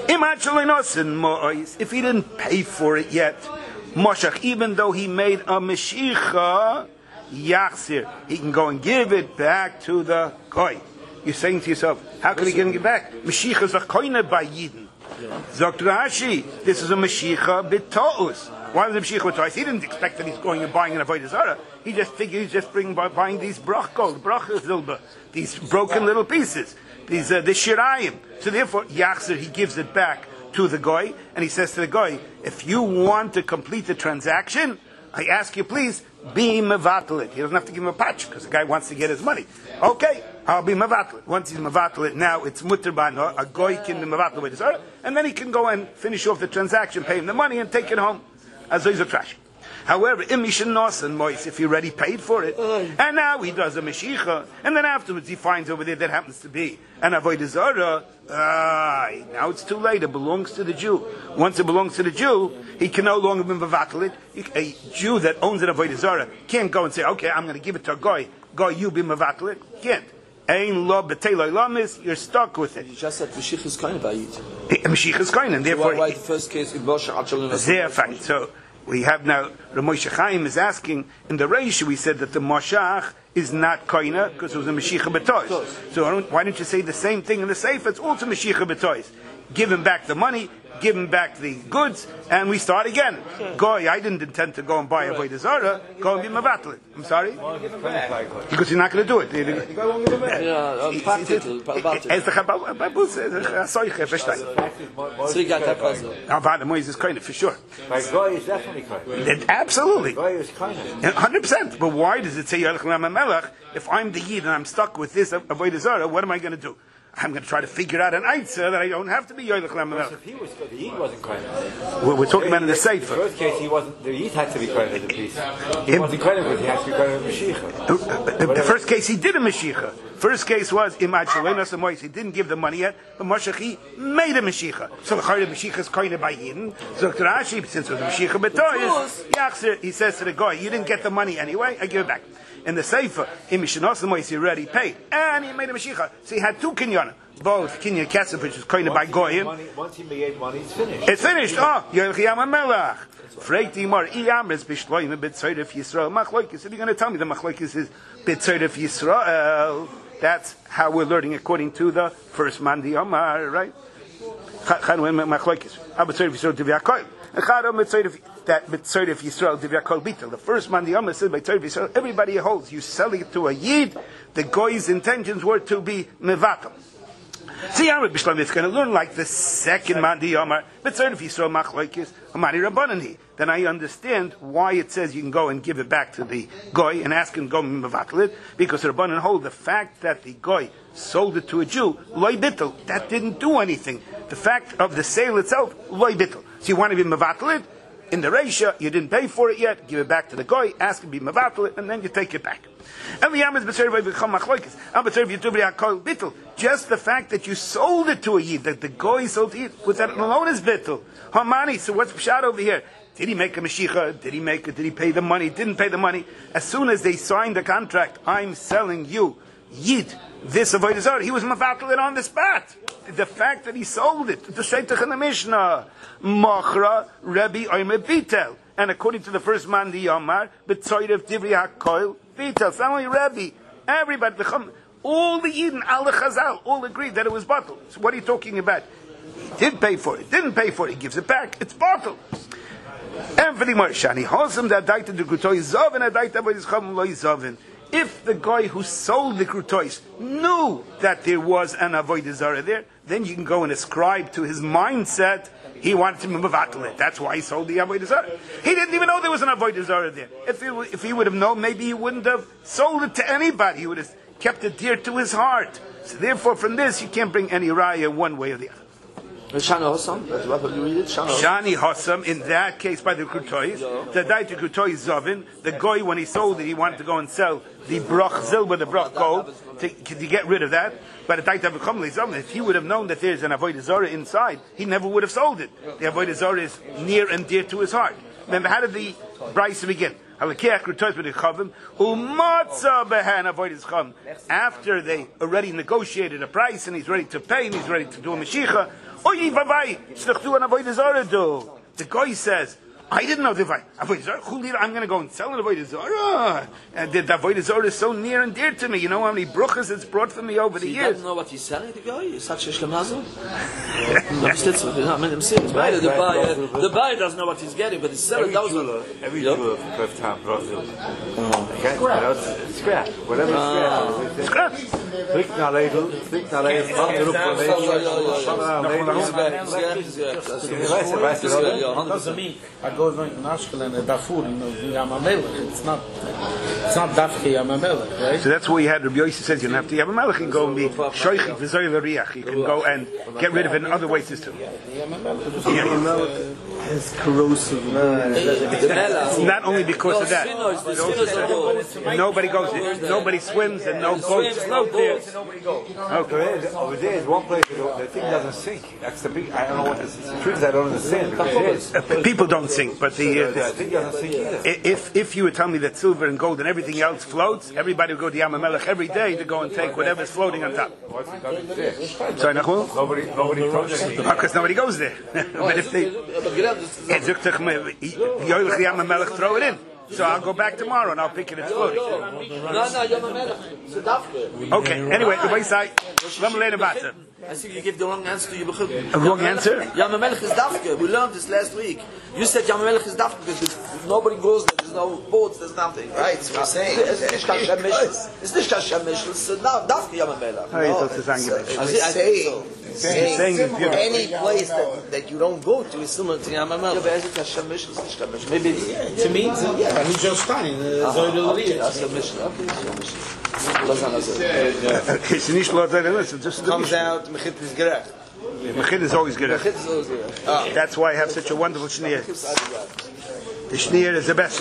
If he didn't pay for it yet, Moshach, even though he made a Meshicha, Yachsir, he can go and give it back to the Goy. You're saying to yourself, how can he get it back? Meshicha is a koine by Yidden. Zokt Rashi, this is a Meshicha b'to'us. Why was the Meshicha b'to'us? He didn't expect that he's going and buying an avodah zarah. He just figured he's just buying these broch gold, broch zilba, these broken little pieces, these the shirayim. So therefore, Yachzer, he gives it back to the goy, and he says to the goy, if you want to complete the transaction, I ask you please, be mevatel it. He doesn't have to give him a patch, because the guy wants to get his money. Okay, I'll be mevatel it. Once he's mevatel it, now it's mutter bano, a goy can be mevatel with his other, and then he can go and finish off the transaction, pay him the money, and take it home. As is a trash. However, if he already paid for it, and now he does a Meshicha, and then afterwards he finds over there that happens to be an avodah zarah, now it's too late, it belongs to the Jew. Once it belongs to the Jew, he can no longer be mevatel it. A Jew that owns an avodah zarah can't go and say, okay, I'm going to give it to a goy, you be mevatel it. Can't. Ein lo b'teiloi lamis, you're stuck with it. You just said Mashiach is kind by it. Mashiach is kind, and therefore... Why the first case in Moshe they're fine. So we have now, Ramoshe Chaim is asking, in the Reish we said that the Moshach is not koina because it was a Mashiach b'tois. So why don't you say the same thing in the Sefer? It's also Mashiach b'tois. give him back the money, give him back the goods, and we start again. Goy, I didn't intend to go and buy Avodah Zarah, go and be Mevatel. I'm sorry? Because you're not going to do it. As the Chabal says, is kind of for sure. Goy is definitely kind. Absolutely. Goy is kind. 100%. But why does it say Yelech Melech? If I'm the Yid and I'm stuck with this Avodah Zarah, what am I going to do? I'm going to try to figure out an answer that I don't have to be Yoilech Lamelech. If he was good, the Yid wasn't kind. We're talking about in the Sefer. In the first case, he wasn't. The Yid had to be kind of the piece. He wasn't kind of, but he had to be kind of Mashiach. The first case he did a Mashiach. First case was Imad Shalenas Amois. He didn't give the money yet, but Moshe made a Mashiach. So the Mashiach is kind of by Yidden. So Rashi, since it was a Mashiach B'toyis, he says to the guy, you didn't get the money anyway, I give it back. In the Sefer, he already paid, and he made a Mashiach. So he had two kinyanim. Both kinyan kesef, which is kind of by goyim. Once he made money, it's finished. It's finished. Oh, Yoelech Melech. Freiti Mar Iyamres Bishloim B'Tzoyrev Yisrael Machloikis. If you're going to tell me the Machloikis is B'Tzoyrev Yisrael, that's how we're learning according to the first Mandi Omar, right? Machloikis. B'Tzoyrev Yisrael Divyakoil. That B'Tzoyrev Yisrael Divyakol Bitel. The first man, the Omer said by B'Tzoyrev Yisrael, everybody holds. You selling it to a Yid, the Goy's intentions were to be Mevatel. See, Amr Bishlam is going to learn like the second man, the Omer, B'Tzoyrev Yisrael Machloikis, Amari Rabbanani. Then I understand why it says you can go and give it back to the Goy and ask him to go Mevatel it, because the Rabbanan hold the fact that the Goy sold it to a Jew, Loi Bitel, that didn't do anything. The fact of the sale itself, Loi Bitel. So you want to be Mevatel it, in the Reisha, you didn't pay for it yet, give it back to the Goy, ask him to be Mevatel it, and then you take it back. Just the fact that you sold it to a Yid, that the Goy sold to Yid, with that alone is Bittel. Hamani, so what's Pshat over here? Did he make a Mashiach? Did he pay the money? Didn't pay the money? As soon as they signed the contract, I'm selling you, Yid, this Avodah Zarah, he was Mevatel it on the spot. The fact that he sold it, the Sheitach in the Mishnah, Machra, Rebbe, Oime, Bitel. And according to the first man, the Yomar, B'Tzoyrev, Divri, HaKoil, Bitel. It's not only Rebbe, everybody, all the Yidden, all the Chazal, all agreed that it was bottled. So what are you talking about? He did pay for it, didn't pay for it, he gives it back, it's bottled. And for the Marshani, Hosam, that died to the Grutoy Zovin, that died to the Chum Loi Zovin. If the guy who sold the Grutois knew that there was an Avodah Zarah there, then you can go and ascribe to his mindset he wanted to Mevatel it. That's why he sold the Avodah Zarah. He didn't even know there was an Avodah Zarah there. If he would have known, maybe he wouldn't have sold it to anybody. He would have kept it dear to his heart. So therefore, from this, you can't bring any raya one way or the other. Shani Hossam, that's what you read it? Shani Hossam, in that case by the Grutois, the Daita Grutois Zovin, the Goy, when he sold it, he wanted to go and sell the Broch Zilber, the Broch Gold, to get rid of that. But the Daita V'Chomli Zovin, if he would have known that there's an Avodah Zarah inside, he never would have sold it. The Avodah Zarah is near and dear to his heart. Remember, how did the Bryce begin? After they already negotiated a price and he's ready to pay and he's ready to do a Mashiach, the guy says, I didn't know the Avodah Zarah. I'm going to go and sell an Avodah Zarah. And the Avodah Zarah is so near and dear to me. You know how many bruchas it's brought for me over the years. He doesn't know what he's selling, the guy? He's such a shlemazal. The buyer doesn't know what he's getting, but he's selling thousands. Every jeweler from Cliff Town brought it. Scrap. Whatever scrap. Flick na ladle, I go to Ashkelon and Darfur in Yamamelech. It's not Dafke Yamamelech, right? So that's why you had Rabbi Yossi says you don't have to Yamamelech. You can go and be Shoichi V'Zoy L'Riach. You can go and get rid of it in other ways too. Yamamelech is corrosive. Not only because of that. Nobody goes there. Nobody swims and no boats float there. Okay. Over there is one place where the thing doesn't sink. That's the big. I don't know what the truth is. I don't understand. People don't sink, but the thing doesn't sink either. if you would tell me that silver and gold and everything else floats, everybody would go to Yamamelech every day to go and take whatever's floating on top. Sorry, Nachul? Nobody touches it. Because nobody goes there. But if they Yamamelech throw it in. So I'll go back tomorrow and I'll pick it at foot. No, Yom HaMelech. It's a dafke. Okay, anyway, the way side, let me later about it. I think you give the wrong answer to your beginning. A wrong answer? Yom HaMelech is dafke. We learned this last week. You said Yom HaMelech is dafke because if nobody goes there, there's no boats, there's nothing. Right? So we're saying it's not Hashem Mishlis. It's not Hashem Mishlis. It's dafke Yom HaMelech. Saying any place that you don't go to is similar to Yom HaMelech. Maybe To me, he's just fine. It's nicht laut sein, it's just Comes out, Mechit is gerecht. Mechid is always good. That's why I have such a wonderful shneir. The shneir is the best.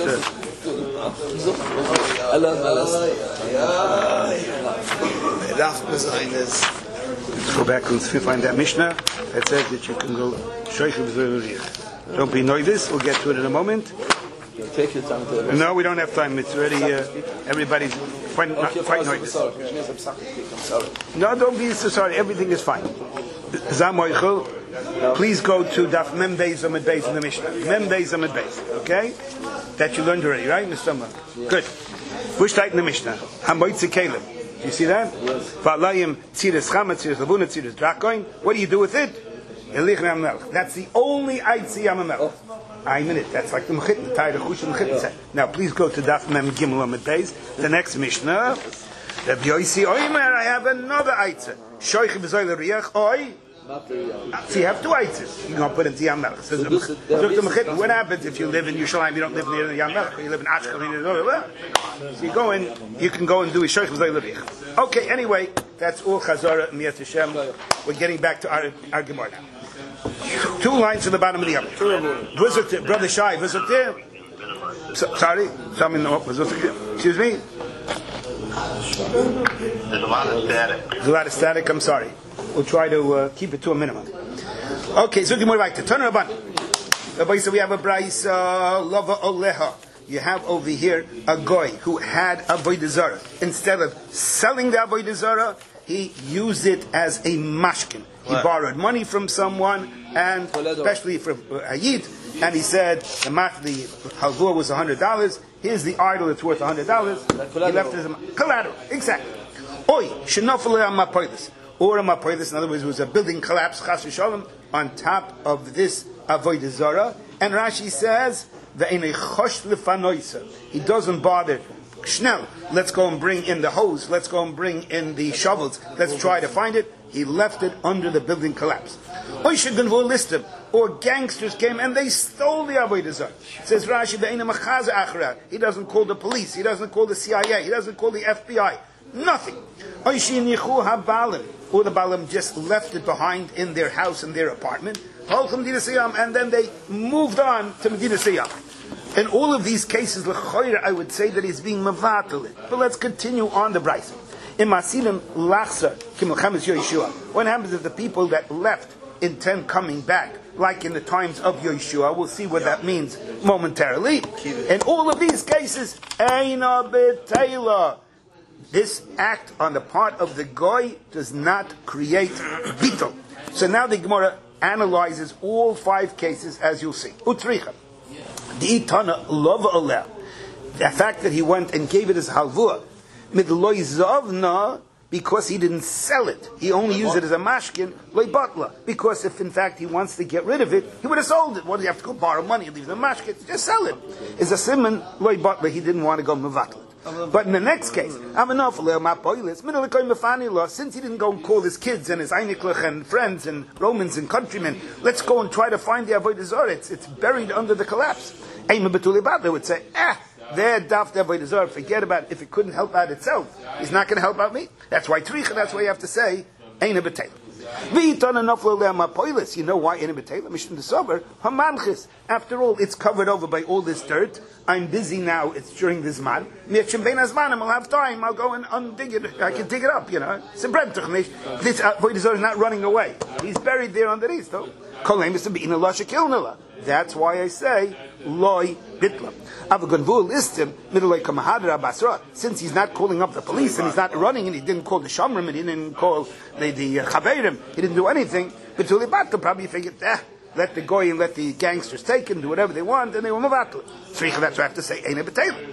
Let's go back and find that Mishnah that says that you can go Shoichim Zerurich. Don't be nervous, we'll get to it in a moment. take your time to No, we don't have time. It's already, everybody's quite nervous. I'm sorry. No, don't be so sorry. Everything is fine. Zamoichel, please go to Daf Mem Beis Amud Beis in the Mishnah. Mem Beis Amud Beis, okay? That you learned already, right, Mr. Summer? Good. Which type in the Mishnah? Hamoitze Kalim. Do you see that? Va'alayim tziras chama, tziras labuna, tziras drakoin. What do you do with it? Elich Melch. That's the only Eitzi Yamamelch. I mean it. That's like the Mechit, the Tayr Chush and Mechit. Now, please go to Daf Mem Gimel Amud Beis. The next Mishnah. Rabbi Yosi Oimer, I have another Eitze. Shoich b'zoy l'riach oi. So you have two Eitzes. You're going to put into Yam Melech. So what happens if you live in Yerushalayim, you don't live near the Yam Melech, you live in Ashkelon, so you go in, you can go and do a Shoich b'zoy l'riach. Okay, anyway, that's all Chazorah and Miyat Hashem. We're getting back to our Gemara now. 2 lines to the bottom of the Yam. Brother Shai, was it there? Sorry? Was it there? Excuse me? There's a lot of static. There's a lot of static, I'm sorry. We'll try to keep it to a minimum. Okay, so more like to turn Rabban. Rabbi, so we have a Brais Lava Oleha. You have over here a goy who had Avodah Zarah. Instead of selling the Avodah Zarah, he used it as a mashkin. He borrowed money from someone, and especially from Ayid, and he said the halvua was $100. Here's the idol that's worth $100. He left it as a collateral. Exactly. Oi, shenofel ha'mapoilis. Or a mapoilis, in other words, it was a building collapse, chas v'shalom, on top of this avodah zarah. And Rashi says, ve'enei chosh lefanoisa. He doesn't bother. Schnell, let's go and bring in the hose. Let's go and bring in the shovels. Let's try to find it. He left it under the building collapse. Or gangsters came and they stole the avodah zarah. Says Rashi, ve'enei machaza achra. He doesn't call the police. He doesn't call the CIA. He doesn't call the FBI. Nothing. Or the Balaam just left it behind in their house, in their apartment, and then they moved on to Medina Siyam. In all of these cases, I would say that he's being mavatal. But let's continue on the Bryce. What happens if the people that left intend coming back, like in the times of Yeshua? We'll see what that means momentarily. In all of these cases, Eina b'teila. This act on the part of the goy does not create bittul. So now the Gemara analyzes all 5 cases, as you'll see. Utricha. The itana love aleh. The fact that he went and gave it as halvua. Midloi zavna, because he didn't sell it. He only used it as a mashkin, loy batla. Because if in fact he wants to get rid of it, he would have sold it. What do you have to go borrow money and leave the mashkin? Just sell it. Is a simon loy batla. He didn't want to go mevatla. But in the next case, since he didn't go and call his kids and his Einiklach and friends and Romans and countrymen, let's go and try to find the Avodah Zarah. It's buried under the collapse. They would say, there, daf the Avodah Zarah, forget about it. If it couldn't help out itself, he's not going to help out me. That's why Tricha, that's why you have to say, Eina B'Teil. You know why in a after all, it's covered over by all this dirt. I'm busy now, it's during this man. I'll have time, I'll go and undig it. I can dig it up, This Avodah Zarah is not running away. He's buried there underneath, though. That's why I say loy bitla. Since he's not calling up the police and he's not running and he didn't call the shamrim and he didn't call the chaverim, he didn't do anything. But probably figured, let the goy and let the gangsters take and do whatever they want, and they will move out to it. Tzricha, that's what I have to say. Eina b'teila.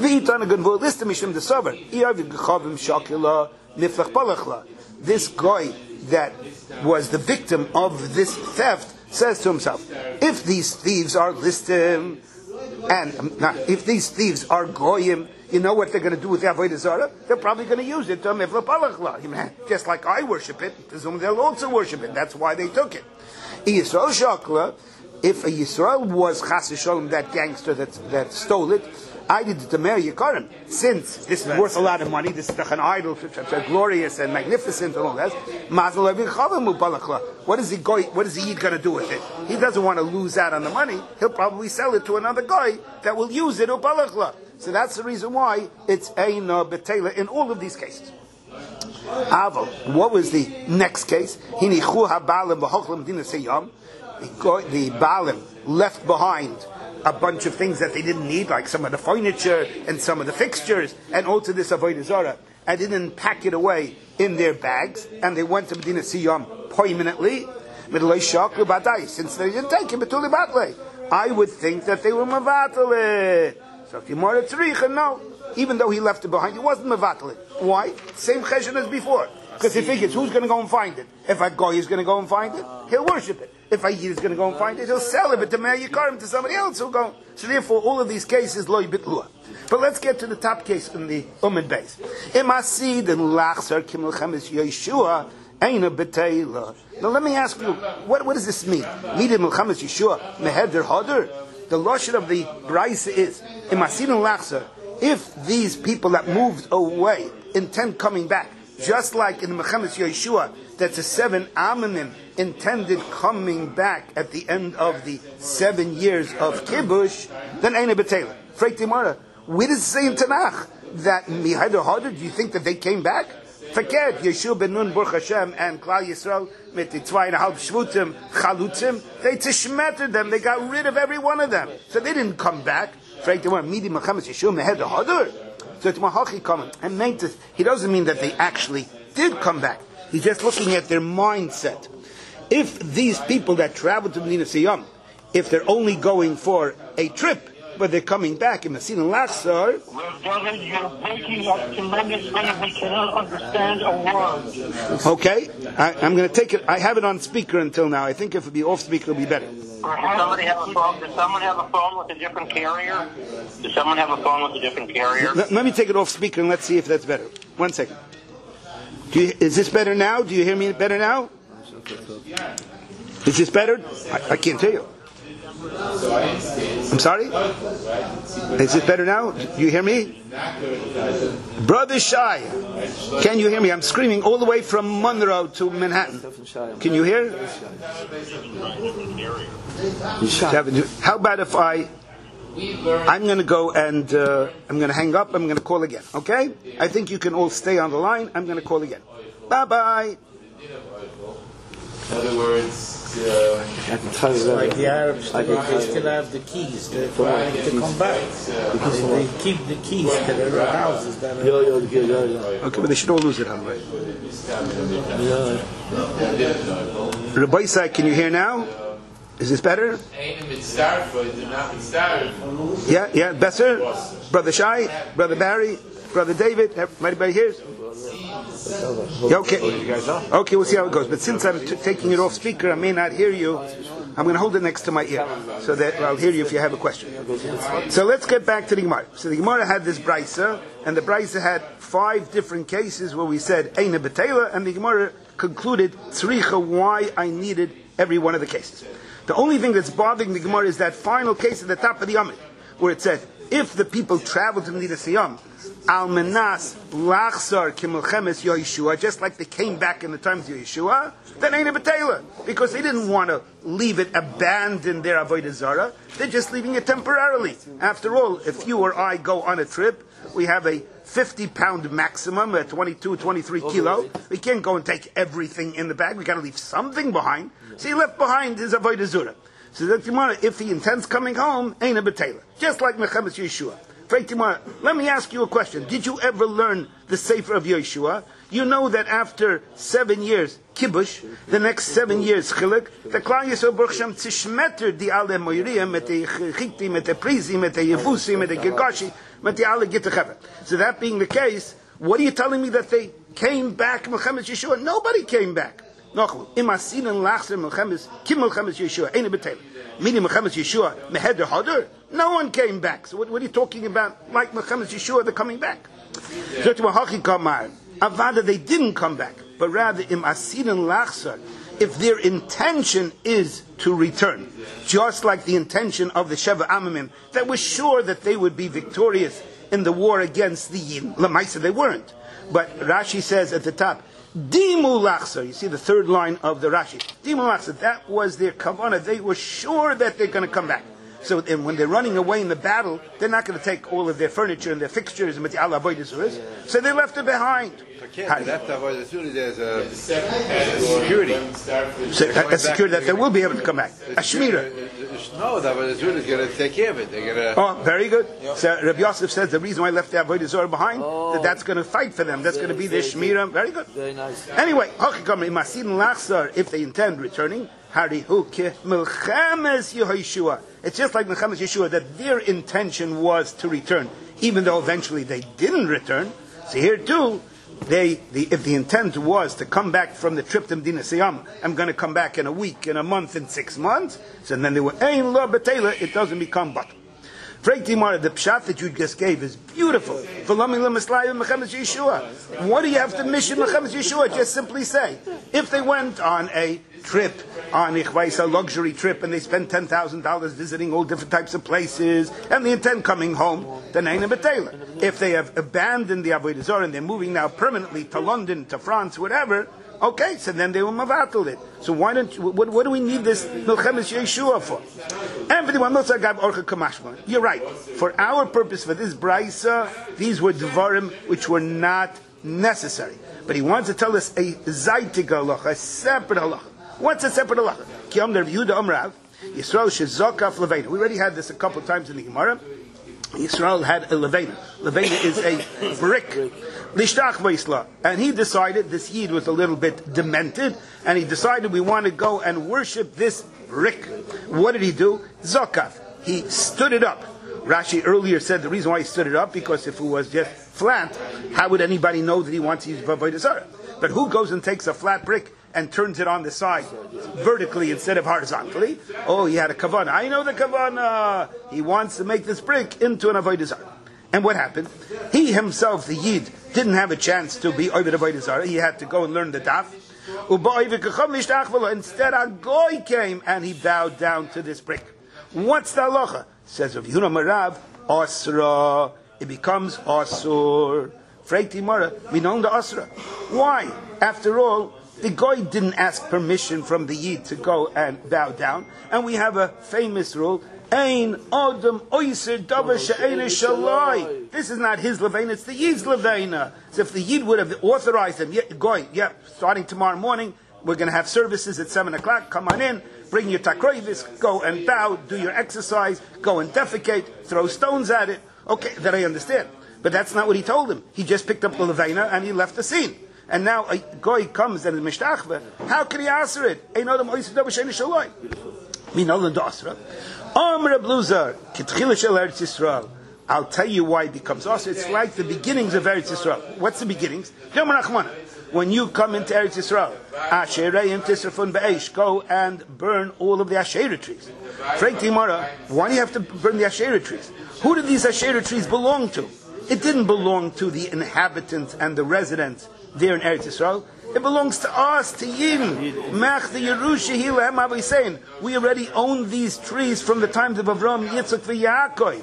This guy that was the victim of this theft says to himself, if these thieves are listim, and if these thieves are goyim, you know what they're going to do with the Avodah Zarah? They're probably going to use it to mifla palachla. Just like I worship it, presumably they'll also worship it. That's why they took it. Yisrael shakla, if a Yisrael was chas v'sholem, that gangster that stole it, I did the Meir Yikarim. Since this is worth a lot of money, this is an idol, glorious and magnificent and all that. What is the Yid going to do with it? He doesn't want to lose out on the money. He'll probably sell it to another guy that will use it. So that's the reason why it's Eina B'teila in all of these cases. Aval, what was the next case? The Baalim left behind a bunch of things that they didn't need, like some of the furniture and some of the fixtures, and also this Avodah Zarah, and didn't pack it away in their bags, and they went to Medina Siyam permanently. Since they didn't take it, I would think that they were mavatal. So Gemara Tzricha, no. Even though he left it behind, he wasn't mavatal. Why? Same chesed as before. Because he figures, who's going to go and find it? If a guy is going to go and find it, he'll worship it. If a Yid is going to go and find it, he'll sell it, but to Meir Yikarim, to somebody else who'll go. So therefore, all of these cases, loy bitlua. But let's get to the top case in the Umid base. Imasid and lachsar kimel chemes Yeshua eina b'teila. Now let me ask you, what does this mean? Midim milchemes Yeshua meheder hader. The lashon of the Braisa is imasid and lachsar. If these people that moved away intend coming back, just like in the Mechemes Yeshua, that the 7 Amanim intended coming back at the end of the 7 years of Kibush, then Eina B'teila. Freit Gemara, where does it say in Tanakh that Mihaider Harder? Do you think that they came back? Forget Yeshua ben Nun, Baruch Hashem, and Klal Yisrael, mit the 2.5 Shvutim, Chalutzim, they tishmettered them, they got rid of every one of them. So they didn't come back. Freit Gemara, Midi Mechemes Yeshua, Mihaider Harder. So it's Mahachi comment. And he doesn't mean that they actually did come back. He's just looking at their mindset. If these people that travel to Medina Siyam, if they're only going for a trip, but they're coming back in Masin and Lachsar. Brother, you're breaking up tremendously. We cannot understand a word. Okay, I'm going to take it. I have it on speaker until now. I think if it be off speaker, it'll be better. Does someone have a phone with a different carrier? Let me take it off speaker and let's see if that's better. 1 second. Is this better now? Do you hear me better now? Is this better? I can't hear you. I'm sorry? Is it better now? Do you hear me? Brother Shai, can you hear me? I'm screaming all the way from Monroe to Manhattan. Can you hear? How about if I'm going to go and I'm going to hang up, I'm going to call again, okay? I think you can all stay on the line. I'm going to call again. Bye-bye. In other words, like the Arabs, they still have the keys to come back. They keep the keys to their houses. Okay, but they should all lose it, right? Rabbi Isai, can you hear now? Is this better? Yeah, better? Brother Shai, Brother Barry, Brother David, everybody here? Yeah, okay. Okay, we'll see how it goes. But since I'm taking it off speaker, I may not hear you. I'm going to hold it next to my ear so that I'll hear you if you have a question. So let's get back to the Gemara. So the Gemara had this Braisa, and the Braisa had 5 different cases where we said Eina B'teila, and the Gemara concluded Tzricha why I needed every one of the cases. The only thing that's bothering the Gemara is that final case at the top of the Amid, where it said, if the people travel to Medina Siyam, Al Menas Lachsar Kimilchemes Yeshua, just like they came back in the times of Yeshua, then Eina B'teila, because they didn't want to leave it, abandon their Avodah Zarah. They're just leaving it temporarily. After all, if you or I go on a trip, we have a 50-pound maximum at 22, 23 kilo. We can't go and take everything in the bag. We got to leave something behind. So he left behind his Avodah Zarah. So the Gemara, if he intends coming home, Eina B'teila, just like Mechemes Yeshua. Let me ask you a question. Did you ever learn the Sefer of Yeshua? You know that after 7 years, Kibush, the next 7 years, Chiluk, the Klal Yisrael Baruch Shem Tishmeter di Ale Moiriyah, met the Chitim, met the Prizim, met the Yevusim, met the Gergashi, met the Ale Gittachava. So that being the case, what are you telling me that they came back, Melchemes Yeshua? Nobody came back. Meaning Melchemes Yeshua, Meheder Hadar, no one came back. So what are you talking about? Like Melchemes Yeshua, they're coming back. Avada, they didn't come back, but rather im asirin lachsar, if their intention is to return, just like the intention of the Sheva Amamim, that was sure that they would be victorious in the war against the Yidden. Lamaisa, they weren't. But Rashi says at the top, Dimu lachsar, you see the third line of the Rashi, Dimu lachsar, that was their kavanah, they were sure that they're going to come back. So and when they're running away in the battle, they're not going to take all of their furniture and their fixtures and so they left it behind. There's a security. So a security that they will be able to come back. A shmira. No, the Avodah Zarah is going to take care of it. They're going to. Oh, very good. So Rabbi Yosef says the reason why I left the Avodah Zarah behind, that's going to fight for them. That's going to be their shmira. Very good. Very nice. Anyway, if they intend returning, it's just like Melchemes Yeshua that their intention was to return, even though eventually they didn't return. So here too, if the intent was to come back from the trip to Medina Siyam, I'm going to come back in a week, in a month, in 6 months. So then they were Ein Lo B'Teila, it doesn't become but. The pshat that you just gave is beautiful. What do you have to mission Melchemes Yeshua? Just simply say, if they went on a trip, on a luxury trip, and they spent $10,000 visiting all different types of places, and they intend coming home, then ain't a betela. If they have abandoned the Avodah Zarah and they're moving now permanently to London, to France, whatever, okay, so then they will mavatal it. So why don't you, what do we need this Melchemes Yeshua for? You're right. For our purpose, for this Braisa, these were Dvarim which were not necessary. But he wants to tell us a Zaitig halacha, a separate halacha. What's a separate halacha? Ki Amar Rav Yehuda Amrav, Yisrael shezokaf leveina. We already had this a couple of times in the Gemara. Yisrael had a leveina. Leveina is a brick. Lishtach v'isla. And he decided, this Yid was a little bit demented, and he decided we want to go and worship this brick. What did he do? Zokaf. He stood it up. Rashi earlier said the reason why he stood it up, because if it was just flat, how would anybody know that he wants to use Avodah Zarah? But who goes and takes a flat brick and turns it on the side vertically instead of horizontally? Oh, he had a kavanah. I know the kavanah. He wants to make this brick into an Avodah Zarah. And what happened? He himself, the Yid, didn't have a chance to be over Avodah Zarah. He had to go and learn the daf. Instead, a goy came and he bowed down to this brick. What's the halacha? Says of Yehuda Marav, Asra. It becomes Asur. Freiti Mara, we know the Asra. Why? After all, the goy didn't ask permission from the Yid to go and bow down. And we have a famous rule, Ein Adam Oyser Davar She'ein Shalai. This is not his Leveina, it's the Yid's Leveina. So if the Yid would have authorized him, goy, starting tomorrow morning, we're going to have services at 7 o'clock, come on in, bring your takroivis, go and bow, do your exercise, go and defecate, throw stones at it. Okay, that I understand. But that's not what he told him. He just picked up the Leveina and he left the scene. And now a goy comes and is mishtachva. How can he answer it? Ein Adam Oyser Davar She'ein Shalai. Minol and Asra. Amr Bluzar, Kitchila Shel Eretz Yisrael. I'll tell you why it becomes Asra. It's like the beginnings of Eretz Yisrael. What's the beginnings? Yom Rachmana. When you come into Eretz Yisrael, Asherayim Tisrafun Be'esh, go and burn all of the Asherah trees. Freiti Mara, why do you have to burn the Asherah trees? Who do these Asherah trees belong to? It didn't belong to the inhabitants and the residents there in Eretz Yisrael. It belongs to us, to Yidden. Mach the Yerusha Hilam Avi saying, we already own these trees from the times of Avram, Yitzchak, and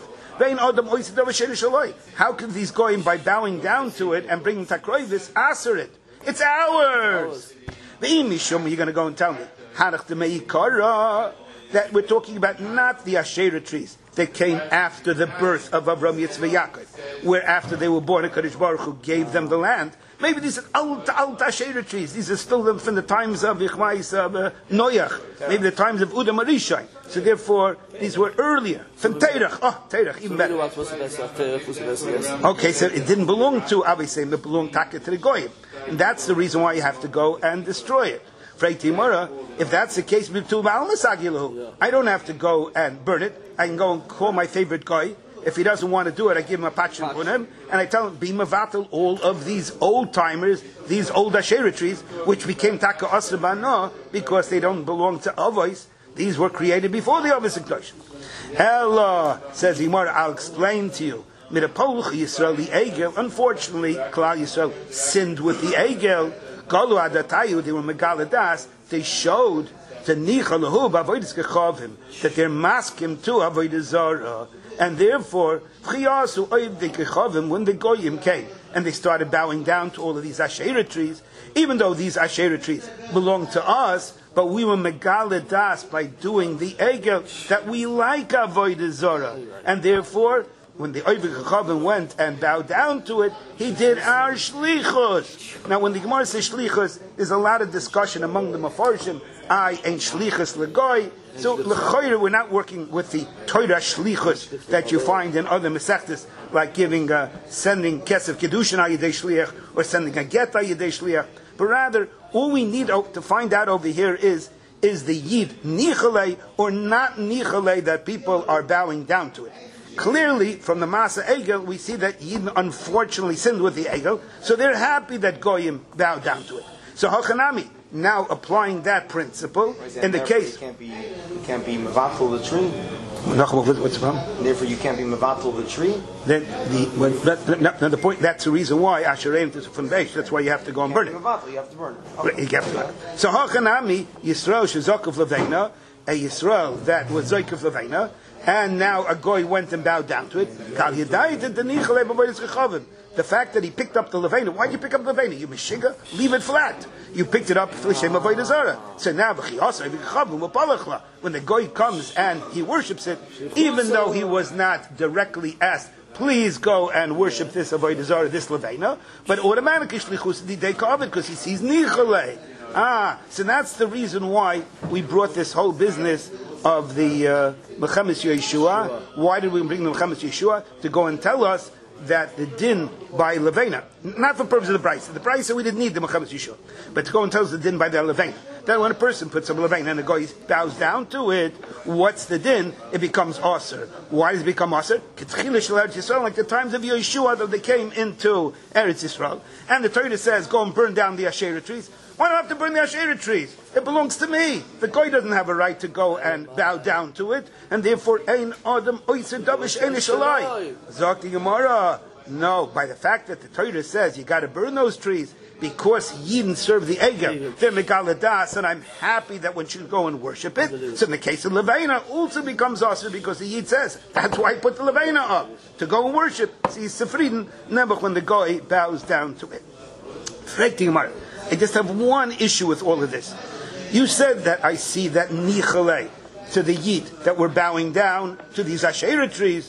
Yaakov. How could these goyim, by bowing down to it and bringing takroivis, answer it? It's ours. You're going to go and tell me. that we're talking about not the Asherah trees that came after the birth of Avraham, Yitzchak, Yaakov, where after they were born, HaKadosh Baruch Hu gave them the land. Maybe these are old Asherah trees. These are still from the times of Yichmais Noach, maybe the times of Uda Marishai. So therefore, these were earlier. From Terach. Oh, Terach, even better. Okay, so it didn't belong to Avisim, it belonged to the Goyim. And that's the reason why you have to go and destroy it. If that's the case, I don't have to go and burn it. I can go and call my favorite guy. If he doesn't want to do it, I give him a patchin on him, and I tell him, be mavatal all of these old timers, these old Asherah trees, which became taka asabana because they don't belong to Avos. These were created before the Avos Ekdosh. Ella, says Imar, I'll explain to you. Unfortunately, Klal Yisrael sinned with the Egel. Galu adatayu, they were megaladas. They showed to nichalahu b'avodas kechavim that they're maskim to avodah zara, and therefore chiyasu oivdei kechavim when the goyim came and they started bowing down to all of these Asherah trees, even though these Asherah trees belong to us. But we were megaladas by doing the egel that we like avodah zara, and therefore, when the Oivik Chachavim went and bowed down to it, he did our shlichus. Now, when the Gemara says shlichus, there's a lot of discussion among the Mefarshim. I ain't shlichus legoy. So, l'choyre, we're not working with the Torah shlichus that you find in other Masechtas, like sending kesef kedushin ayidei shliach, or sending a get ayidei shliach. But rather, all we need to find out over here is the yid nichalei or not nichalei that people are bowing down to it. Clearly, from the Masa Egel, we see that Yidden unfortunately sinned with the Egel, so they're happy that Goyim bowed down to it. So Hachanami, now applying that principle, in the case... You can't be Mevatel the tree. What's the problem? Therefore, you can't be Mevatel the tree. The point, that's the reason why Asherayim is from Beish, that's why you have to go and burn it. Mevatel, you have to burn it. Okay. You have to burn it. So Hachanami, Yisrael Shezakav Leveina, a Yisrael that was Zakav Leveina, and now a goy went and bowed down to it. The fact that he picked up the levena, why did you pick up the levena? You mishiga, leave it flat. You picked it up for L'Shem Avodah Zarah. So now, when the goy comes and he worships it, even though he was not directly asked, please go and worship this Avodah Zarah, this levena, but automatically shlichus didei kavod because he sees nichalei. So that's the reason why we brought this whole business of the Mechemes Yeshua. Why did we bring the Mechemes Yeshua? To go and tell us that the din by Levena, not for purpose of the Brisa. The Brisa we didn't need the Mechemes Yeshua, but to go and tell us the din by the Levena. That when a person puts up Levena and the guy bows down to it, what's the din? It becomes Aser. Why does it become Aser? Like the times of Yeshua that they came into Eretz Yisrael, and the Torah says, go and burn down the Asherah trees. Why do I have to burn the Asherah trees? It belongs to me. The guy doesn't have a right to go and bow down to it, and therefore, ein adam oiser davish ein shalai. Zok the Gemara. No, by the fact that the Torah says you got to burn those trees because Yidden serve the Egel, they're megaladas, and I'm happy that one should go and worship it. So in the case of Levena, also becomes also because the Yid says that's why I put the Levena up to go and worship. See, Sefridin Nebuch when the guy bows down to it. I just have one issue with all of this. You said that I see that nichalei to the Yid that we're bowing down to these Asherah trees.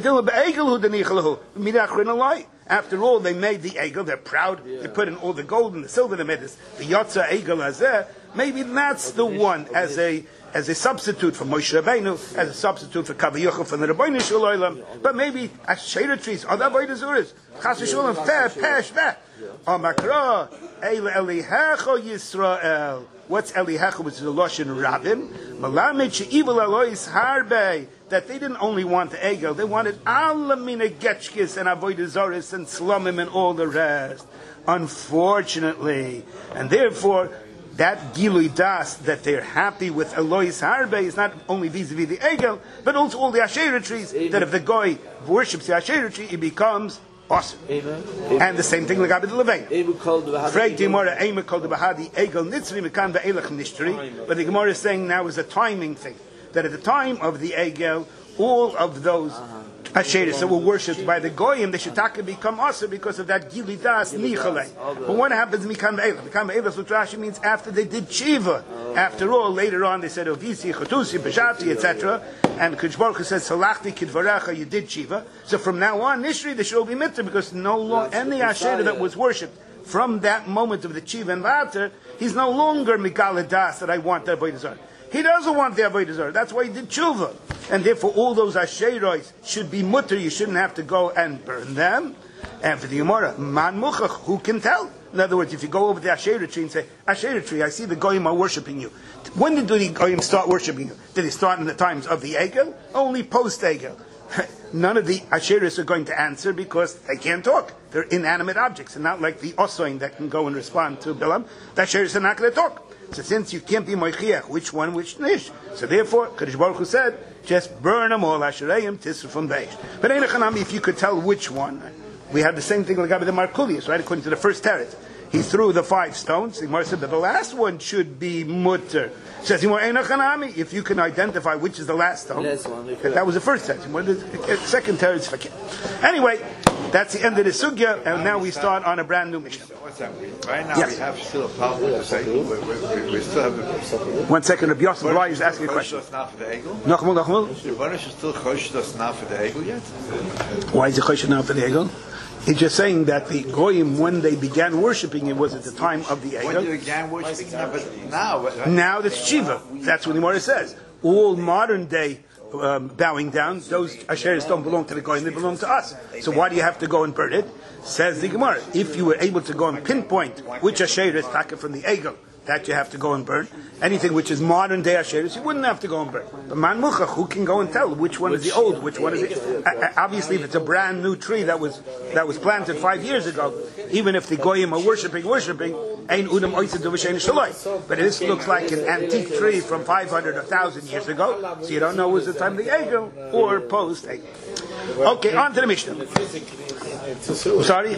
After all, they made the egel. They're proud. Yeah. They put in all the gold and the silver. They made this the yotza egel azeh. Maybe that's the one as a substitute for Moshe Rabbeinu, as a substitute for Kaviyuchah from the Rabbeinu Shalom. But maybe Asherah trees are the Avodah Zuras. Chas v'sholem pesh veh. Amakra eil elihecho Yisrael. What's elihecho? Which is the lashon Rabim. Malamed she'ivul alois harbe. That they didn't only want the egel, they wanted alamina getchkis and avodah zaris and slumim and all the rest. Unfortunately, and therefore, that gilui das that they're happy with Elois Harbe is not only vis-a-vis the egel, but also all the Asherah trees. Amen. That if the guy worships the Asherah tree, it becomes awesome. Amen. And the same thing like the Levena. But the Gemara is saying now is a timing thing. That at the time of the Egel, all of those Asheris that were worshipped by the Goyim, they should become Asa because of that Gili Das Nichalei. But what happens Mikam Be'elah? Mikam Be'elah, what Rashi means after they did Shiva. After all, later on they said Ovisi, Chatusi, Beshati, etc. And Kodesh Baruch Hu says, Salachti Kidvarecha, you did Shiva. So from now on, Nishri, they should all be Mitzvah because no longer any Asherah that was worshipped from that moment of the Shiva and Vater, he's no longer Mikal Das that I want that Avodah Zarah. He doesn't want the Avodah Zarah. That's why he did tshuva. And therefore all those Asheros should be mutter. You shouldn't have to go and burn them. And for the Gemara, man muchach, who can tell? In other words, if you go over the Asherah tree and say, Asherah tree, I see the Goyim are worshipping you. When did the Goyim start worshipping you? Did they start in the times of the Egel? Only post-Egel. None of the Asheris are going to answer because they can't talk. They're inanimate objects, and not like the Osoin that can go and respond to Bilam. The Asheris are not going to talk. So since you can't be moichiach, which one, which nish? So therefore, Kadosh Baruch Hu said, just burn them all, Ashereim, Tisra from Beish. But Einachanami, if you could tell which one, we had the same thing like the Markulius, right? According to the first teretz. He threw the 5 stones. The Gemara said that the last one should be mutter. Says he Einachanami, if you can identify which is the last stone. That was the first teretz. The second teretz fakir. Anyway, that's the end of the sugya, and now we start on a brand new Mishnah. Right now we have still a problem with the Egel. We still have 1 second, Rabbi Yosef Rai is asking a question. Nachmul. Rebbeinu is still choshed us now for the Egel yet? Why is it choshed now for the Egel? He's just saying that the Goyim, when they began worshipping it, was at the time of the Egel. When they began worshipping it, but now... Now that's Shiva. That's what the Gemara says. All modern day bowing down, those Asheris don't belong to the Goyim, they belong to us. So why do you have to go and burn it? Says the Gemara, if you were able to go and pinpoint which Asher is taken from the Egel, that you have to go and burn. Anything which is modern day Asheris, you wouldn't have to go and burn. But Man Muchach, who can go and tell which one is the old, which one is the... Obviously, if it's a brand new tree that was planted 5 years ago, even if the Goyim are worshipping, Ein Udam Oitzed Duvashen Shaloi. But this looks like an antique tree from 500 or 1,000 years ago, so you don't know was the time of the Egel or post-Egel. Okay, on to the Mishnah. Sorry?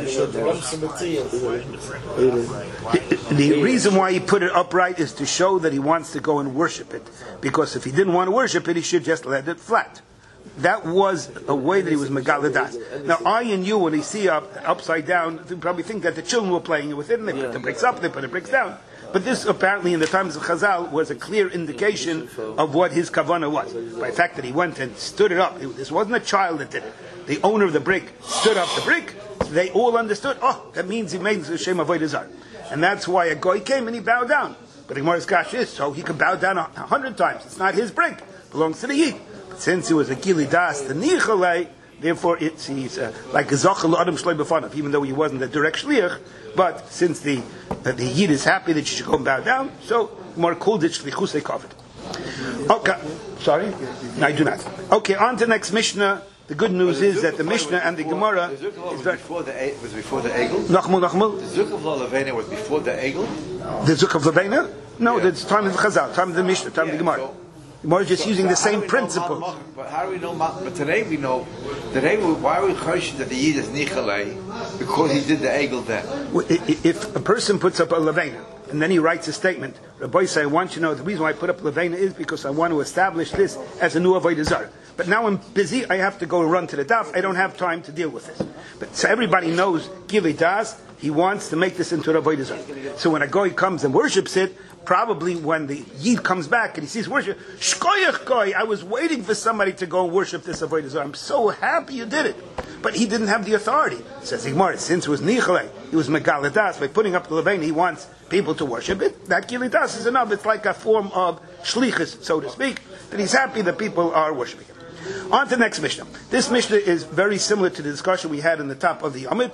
The reason why he put it upright is to show that he wants to go and worship it. Because if he didn't want to worship it, he should just let it flat. That was a way that he was megaladas. Now, I and you, when they see upside down, they probably think that the children were playing with it, and they put the bricks up, they put the bricks down. But this, apparently, in the times of Chazal, was a clear indication of what his kavanah was. By the fact that he went and stood it up. This wasn't a child that did it. The owner of the brick stood up the brick. They all understood, that means he made the Shem Avodah Zarah. And that's why a goy came and he bowed down. But the Gemara's Kash is, so he could bow down 100 times. It's not his brick. It belongs to the Yid. But since he was a Gili Das, the Nichalei, therefore he's like a Zochel Adam Shloi B'fanav, even though he wasn't a direct Shliach. But since the Yid is happy that you should go and bow down, so more called it Shlichusei covered. Okay, sorry? No, I do not. Okay, on to the next Mishnah. The good news is that the Mishnah and the Gemara was before the Egel. Nachmul. The Zuk of Levena was before the Egel. The Zuk of Levena? No, it's time of the Chazal, time of the Mishnah, time of the Gemara. The Gemara is just using the same principle. But how do we know? But today we know. Why are we choshen that the Yid is Nichalei? Because he did the Egel then. If a person puts up a Levena and then he writes a statement, Rabbi say, I want you to know the reason why I put up Levena is because I want to establish this as a new Avodah Zarah. But now I'm busy, I have to go run to the daf, I don't have time to deal with this. But so everybody knows, Gili Das, he wants to make this into an Avodah Zarah. So when a goy comes and worships it, probably when the Yid comes back and he sees worship, Shkoyach goy, I was waiting for somebody to go and worship this Avodah Zarah. I'm so happy you did it. But he didn't have the authority. Says the Gemara, since it was Nichalei, he was Megaladas, by putting up the Levena, he wants people to worship it. That Gili Das is enough. It's like a form of shlichus, so to speak, that he's happy that people are worshiping him. On to the next Mishnah. This Mishnah is very similar to the discussion we had in the top of the Amid.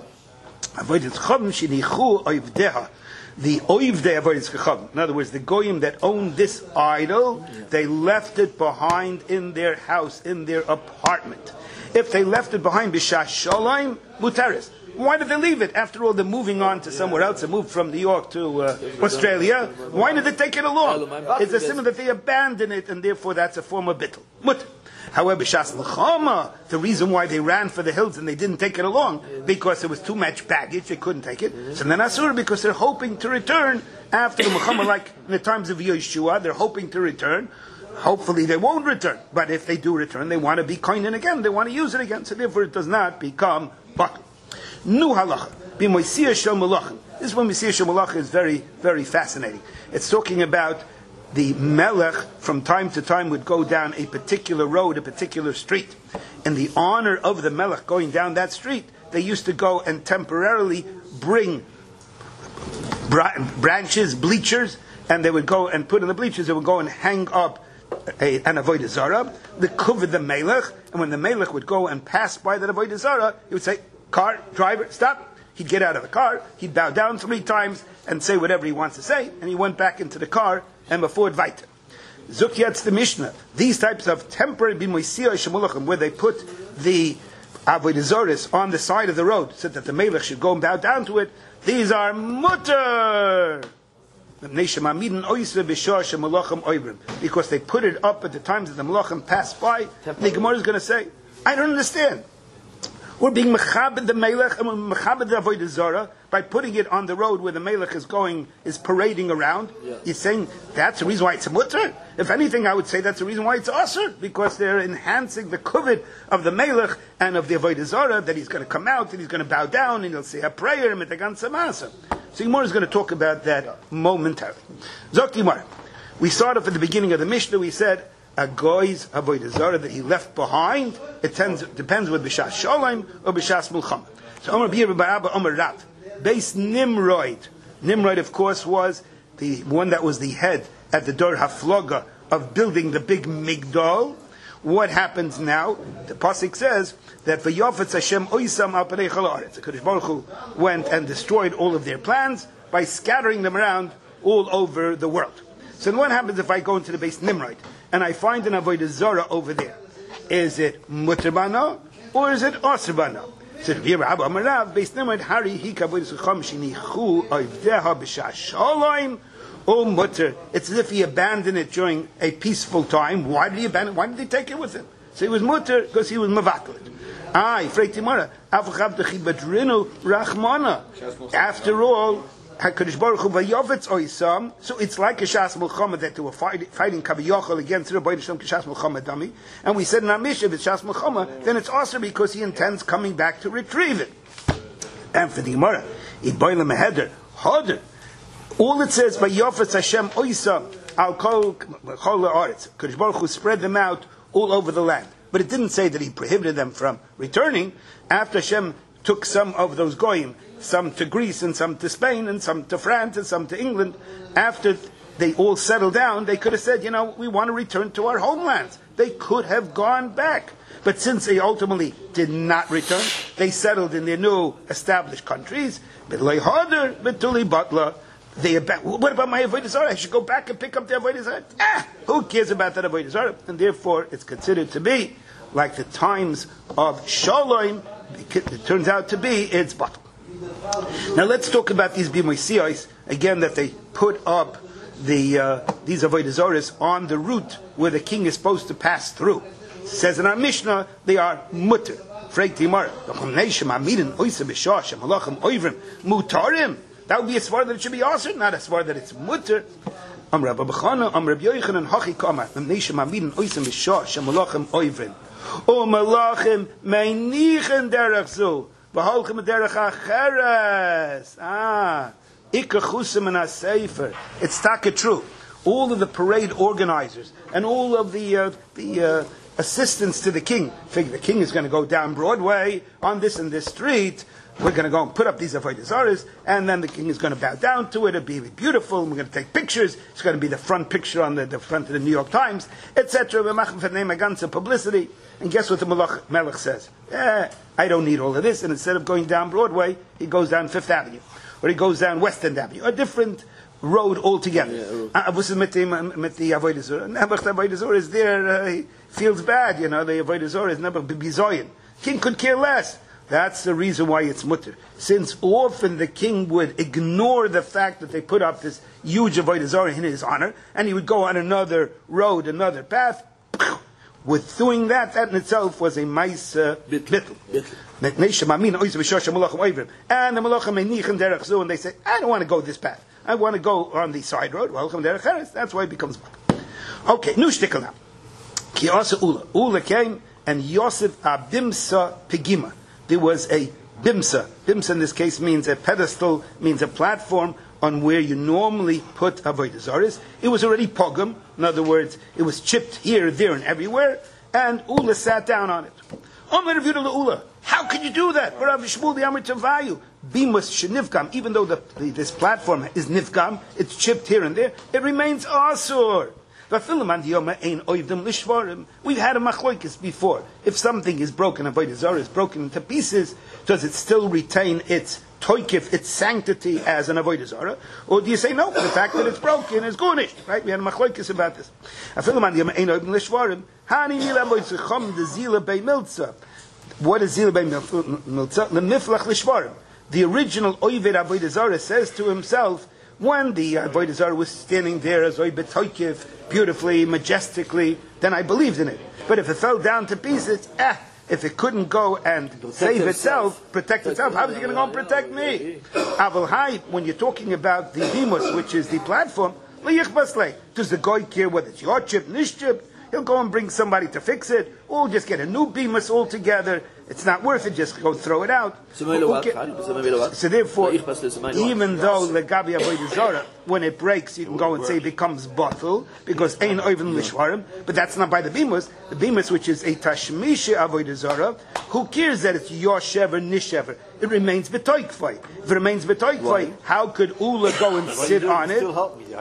The oivdei avodas chachamim. In other words, the goyim that owned this idol, they left it behind in their house, in their apartment. If they left it behind b'shas shalom, muteres. Why did they leave it? After all, they're moving on to somewhere else. They moved from New York to Australia. Why did they take it along? It's a symbol that they abandoned it, and therefore that's a form of bittul. Mutter. However, Shas L'chama, the reason why they ran for the hills and they didn't take it along, because there was too much baggage, they couldn't take it. So then Asur, because they're hoping to return after the Muhammad, like in the times of Yeshua, they're hoping to return. Hopefully they won't return. But if they do return, they want to be koinen again. They want to use it again. So therefore it does not become batal. Nu halacha. B'moisiyah shel malachim. This is when Moisiyah shel malachim is very, very fascinating. It's talking about the melech from time to time would go down a particular road, a particular street. In the honor of the melech going down that street, they used to go and temporarily bring branches, bleachers, and they would go and put in the bleachers, they would go and hang up an avodah zarah, the cover the melech, and when the melech would go and pass by that avodah zarah, he would say, car, driver, stop. He'd get out of the car, he'd bow down 3 times and say whatever he wants to say, and he went back into the car and before it weiter. Zukyat's the Mishnah. These types of temporary b'moisiyah shemulachim, where they put the avodah zarahs on the side of the road so that the melech should go and bow down to it, these are mutter. Because they put it up at the times that the malachim pass by. The Gemara is going to say, I don't understand. We're being mechabed the melech and we're mechabed the avodah zarah by putting it on the road where the melech is parading around. Yeah. You're saying that's the reason why it's a mutter? If anything, I would say that's the reason why it's asur, because they're enhancing the kuvit of the melech and of the avodah zarah, that he's going to come out and he's going to bow down and he'll say a prayer. So Gemara is going to talk about that momentarily. Zok Gemara. We started at the beginning of the Mishnah. We said a goy's avodah zarah that he left behind. It depends whether b'shas shalom or b'shas mulchama. So Omer B'Yir B'Abba Omer Rav Beis Nimrod. Nimrod, of course, was the one that was the head at the Dor Hafloga of building the big Migdal. What happens now? The pasuk says that v'yafetz Hashem oisam al pnei chol haaretz. The Kadosh Baruch Hu went and destroyed all of their plans by scattering them around all over the world. So then what happens if I go into the Beis Nimrod and I find an avodah zarah over there? Is it muter bana or is it asur bana? So here Abba Amarav Beis Nimrod Hari Hikavodah Sucham Shinichu Oivdeha B'Shas Shalom O Mutter. It's as if he abandoned it during a peaceful time. Why did he abandon it? Why did he take it with him? So he was mutter because he was mevatel it. After all, HaKadosh Baruch Hu vayovetz oisam. So it's like a shas mulchama that they were fighting kaviyachol against the Rebbeinu Shalom k'shas mulchama dami. And we said in our Mishnah, if it's shas mulchama, then it's also because he intends coming back to retrieve it. And for the Gemara, iboyle meheder harder. All it says vayovetz Hashem oisam al kol haaretz. Kadosh Baruch Hu spread them out all over the land. But it didn't say that he prohibited them from returning. After Hashem took some of those goyim, some to Greece and some to Spain and some to France and some to England, after they all settled down, they could have said, we want to return to our homelands. They could have gone back. But since they ultimately did not return, they settled in their new established countries. What about my avodah zarah? I should go back and pick up the avodah zarah. Who cares about that avodah zarah? And therefore, it's considered to be like the times of Shalom. It turns out to be it's batal. Now let's talk about these bimoisiyos again. That they put up these avodah zarahs on the route where the king is supposed to pass through. It says in our Mishnah they are mutter. That would be a svar that it should be asur, not a svar that it's mutter. Am Rabbi Bechana, Am Rabbi Yochanan, Hachi Kamar, Neisha Mamidin Oisem B'Shah, Shemalachim Oivrin. O Malachim Meinichen Derech Zu, V'Holchem Derech Acheres. Ikar Chusim and Sefer. It's taka true. All of the parade organizers and all of the assistants to the king figure the king is going to go down Broadway on this and this street. We're going to go and put up these avodah zarahs, and then the king is going to bow down to it. It'll be beautiful, and we're going to take pictures. It's going to be the front picture on the front of the New York Times, etc. We're making for the name of ganze publicity. And guess what the Melech says? I don't need all of this. And instead of going down Broadway, he goes down Fifth Avenue, or he goes down West End Avenue, a different road altogether. With the avodah zarah, the avodah zarah is there. He feels bad, the avodah zarah is never bizoyin. King could care less. That's the reason why it's mutter. Since often the king would ignore the fact that they put up this huge avodah zarah in his honor, and he would go on another road, another path. With doing that in itself was a mice bittul. And the malachim meinichen derech zu, and they say, I don't want to go this path. I want to go on the side road. That's why it becomes Okay, new shtickle now. Ki also Ula. Ula came and Yosef Abimsa Pegima. There was a bimsa. Bimsa in this case means a pedestal, means a platform on where you normally put avodah zaris. It was already pogum. In other words, it was chipped here, there, and everywhere. And Ula sat down on it. Ula. How can you do that? Bimus shenivkam. Even though this platform is nivkam, it's chipped here and there, it remains asur. We've had a machloikis before. If something is broken, avodah zarah is broken into pieces, does it still retain its toikif, its sanctity as an avodah zarah? Or do you say no, the fact that it's broken is gunish? Right? We had a machloikis about this. What is zila bei milza? Lemiflach lishvarim. The original oived avodah zarah says to himself, when the avodah zarah was standing there as oived toikif, beautifully, majestically, then I believed in it. But if it fell down to pieces, if it couldn't go and save itself, protect itself, how is it going to go and protect me? Aval hai, when you're talking about the bimus, which is the platform, does the guy care whether it's your chip, nish chip? He'll go and bring somebody to fix it, or just get a new bimus altogether. It's not worth it, just go throw it out. So therefore, even though legabi avodah zarah, when it breaks, you can go and say it becomes bottle, because ein oivin lishvarim, but that's not by the bimus. The bimus, which is a tashmisha avodah zarah, who cares that it's yoshever, nishever? It remains betoikfai. If it remains betoikfai, how could Ula go and sit on it? Help me.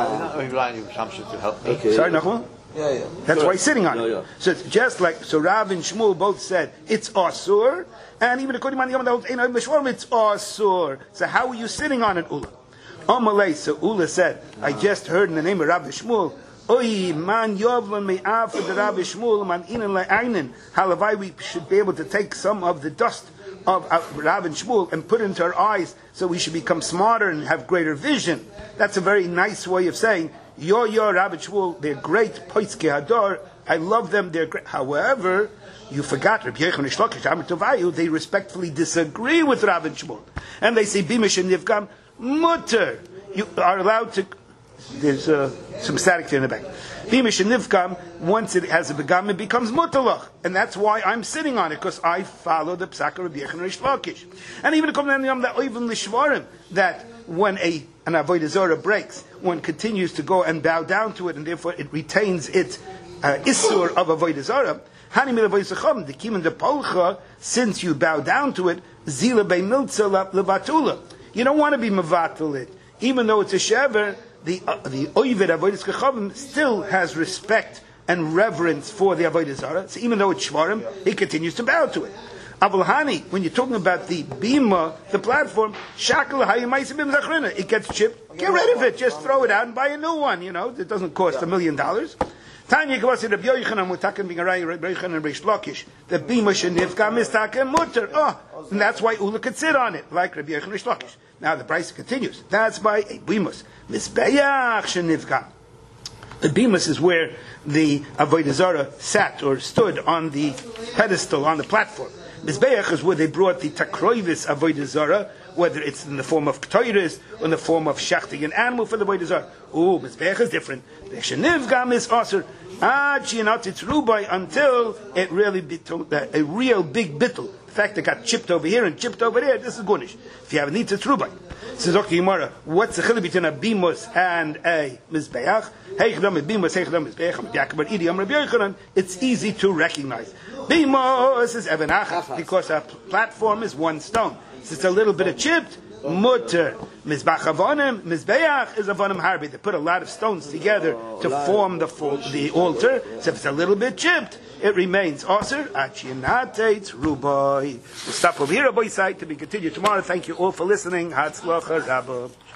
Okay. Sorry, Nachman? Yeah. That's why he's sitting on it. So it's just like, so Rav and Shmuel both said it's asur, and even according to the Yom it's asur. So how are you sitting on it, Ula? Amalei, so Ula said, I just heard in the name of Rav and Shmuel, Oy man yovlan me'af the Rav and Shmuel man inen le'ainen. Halavai, we should be able to take some of the dust of Rav and Shmuel and put it into our eyes, so we should become smarter and have greater vision. That's a very nice way of saying, Rav and Shmuel, they're great, Poitzke Hadar, I love them, they're great. However, you forgot, Rabbi Yochanan Rish Lakish, Amar Tovayu, they respectfully disagree with Rav and Shmuel. And they say, Bimish and Nivgam, mutter. You are allowed to, there's some static there in the back. Bimish and Nivgam, once it has a begam, it becomes mutalach. And that's why I'm sitting on it, because I follow the Psaka Rabbi Yochanan Rish Lakish. And even according to the Yom, that even Lishvarim, that when an avodah zarah breaks, one continues to go and bow down to it, and therefore it retains its isur of avodah zarah. Hani mil avodah zacham, the kim and the polcha, since you bow down to it, zila bei miltza levatula. You don't want to be mevatel it, even though it's a shever. The oived avodah zacham still has respect and reverence for the avodah zarah. So even though it's shvarim, he continues to bow to it. Avulhani, when you're talking about the bima, the platform, shakal hayimaisim bim zachrina, it gets chipped. Get rid of it. Just throw it out and buy a new one. You know, it doesn't cost $1 million. Tanya Gavasi Rabbi Yochanan Mutakan Bingarai Rabbi Yochanan Rish Lakish. The bima shenivkam is taken mutter. And that's why Ula could sit on it, like Rabbi Yochanan Rish Lakish. Now the price continues. That's by a bimus. Misbeach shenivkam. The bimus is where the avodah zarah sat or stood on the pedestal, on the platform. Mizbeach is where they brought the takroivis avodah zarah, whether it's in the form of k'toiris or in the form of shachting an animal for the avodah zarah. Oh, Mizbeach is different. The shenivgam is aser chinat it's rubai until it really a real big bittul. The fact that it got chipped over here and chipped over there, this is gunish. If you have a need, it's rubai. Says Dr. Yimara, what's the chiluk between a bimus and a mizbeach? It's easy to recognize. Bimus is even achas because a platform is one stone. So it's a little bit of chipped. Mutter. Mizbach avonim, mizbeach is avonim harbi. They put a lot of stones together to form the altar. So if it's a little bit chipped, it remains aser. Achinate rubai. We'll stop over here, Rabbi Side, to be continued tomorrow. Thank you all for listening. Hatzlacha Rabbah.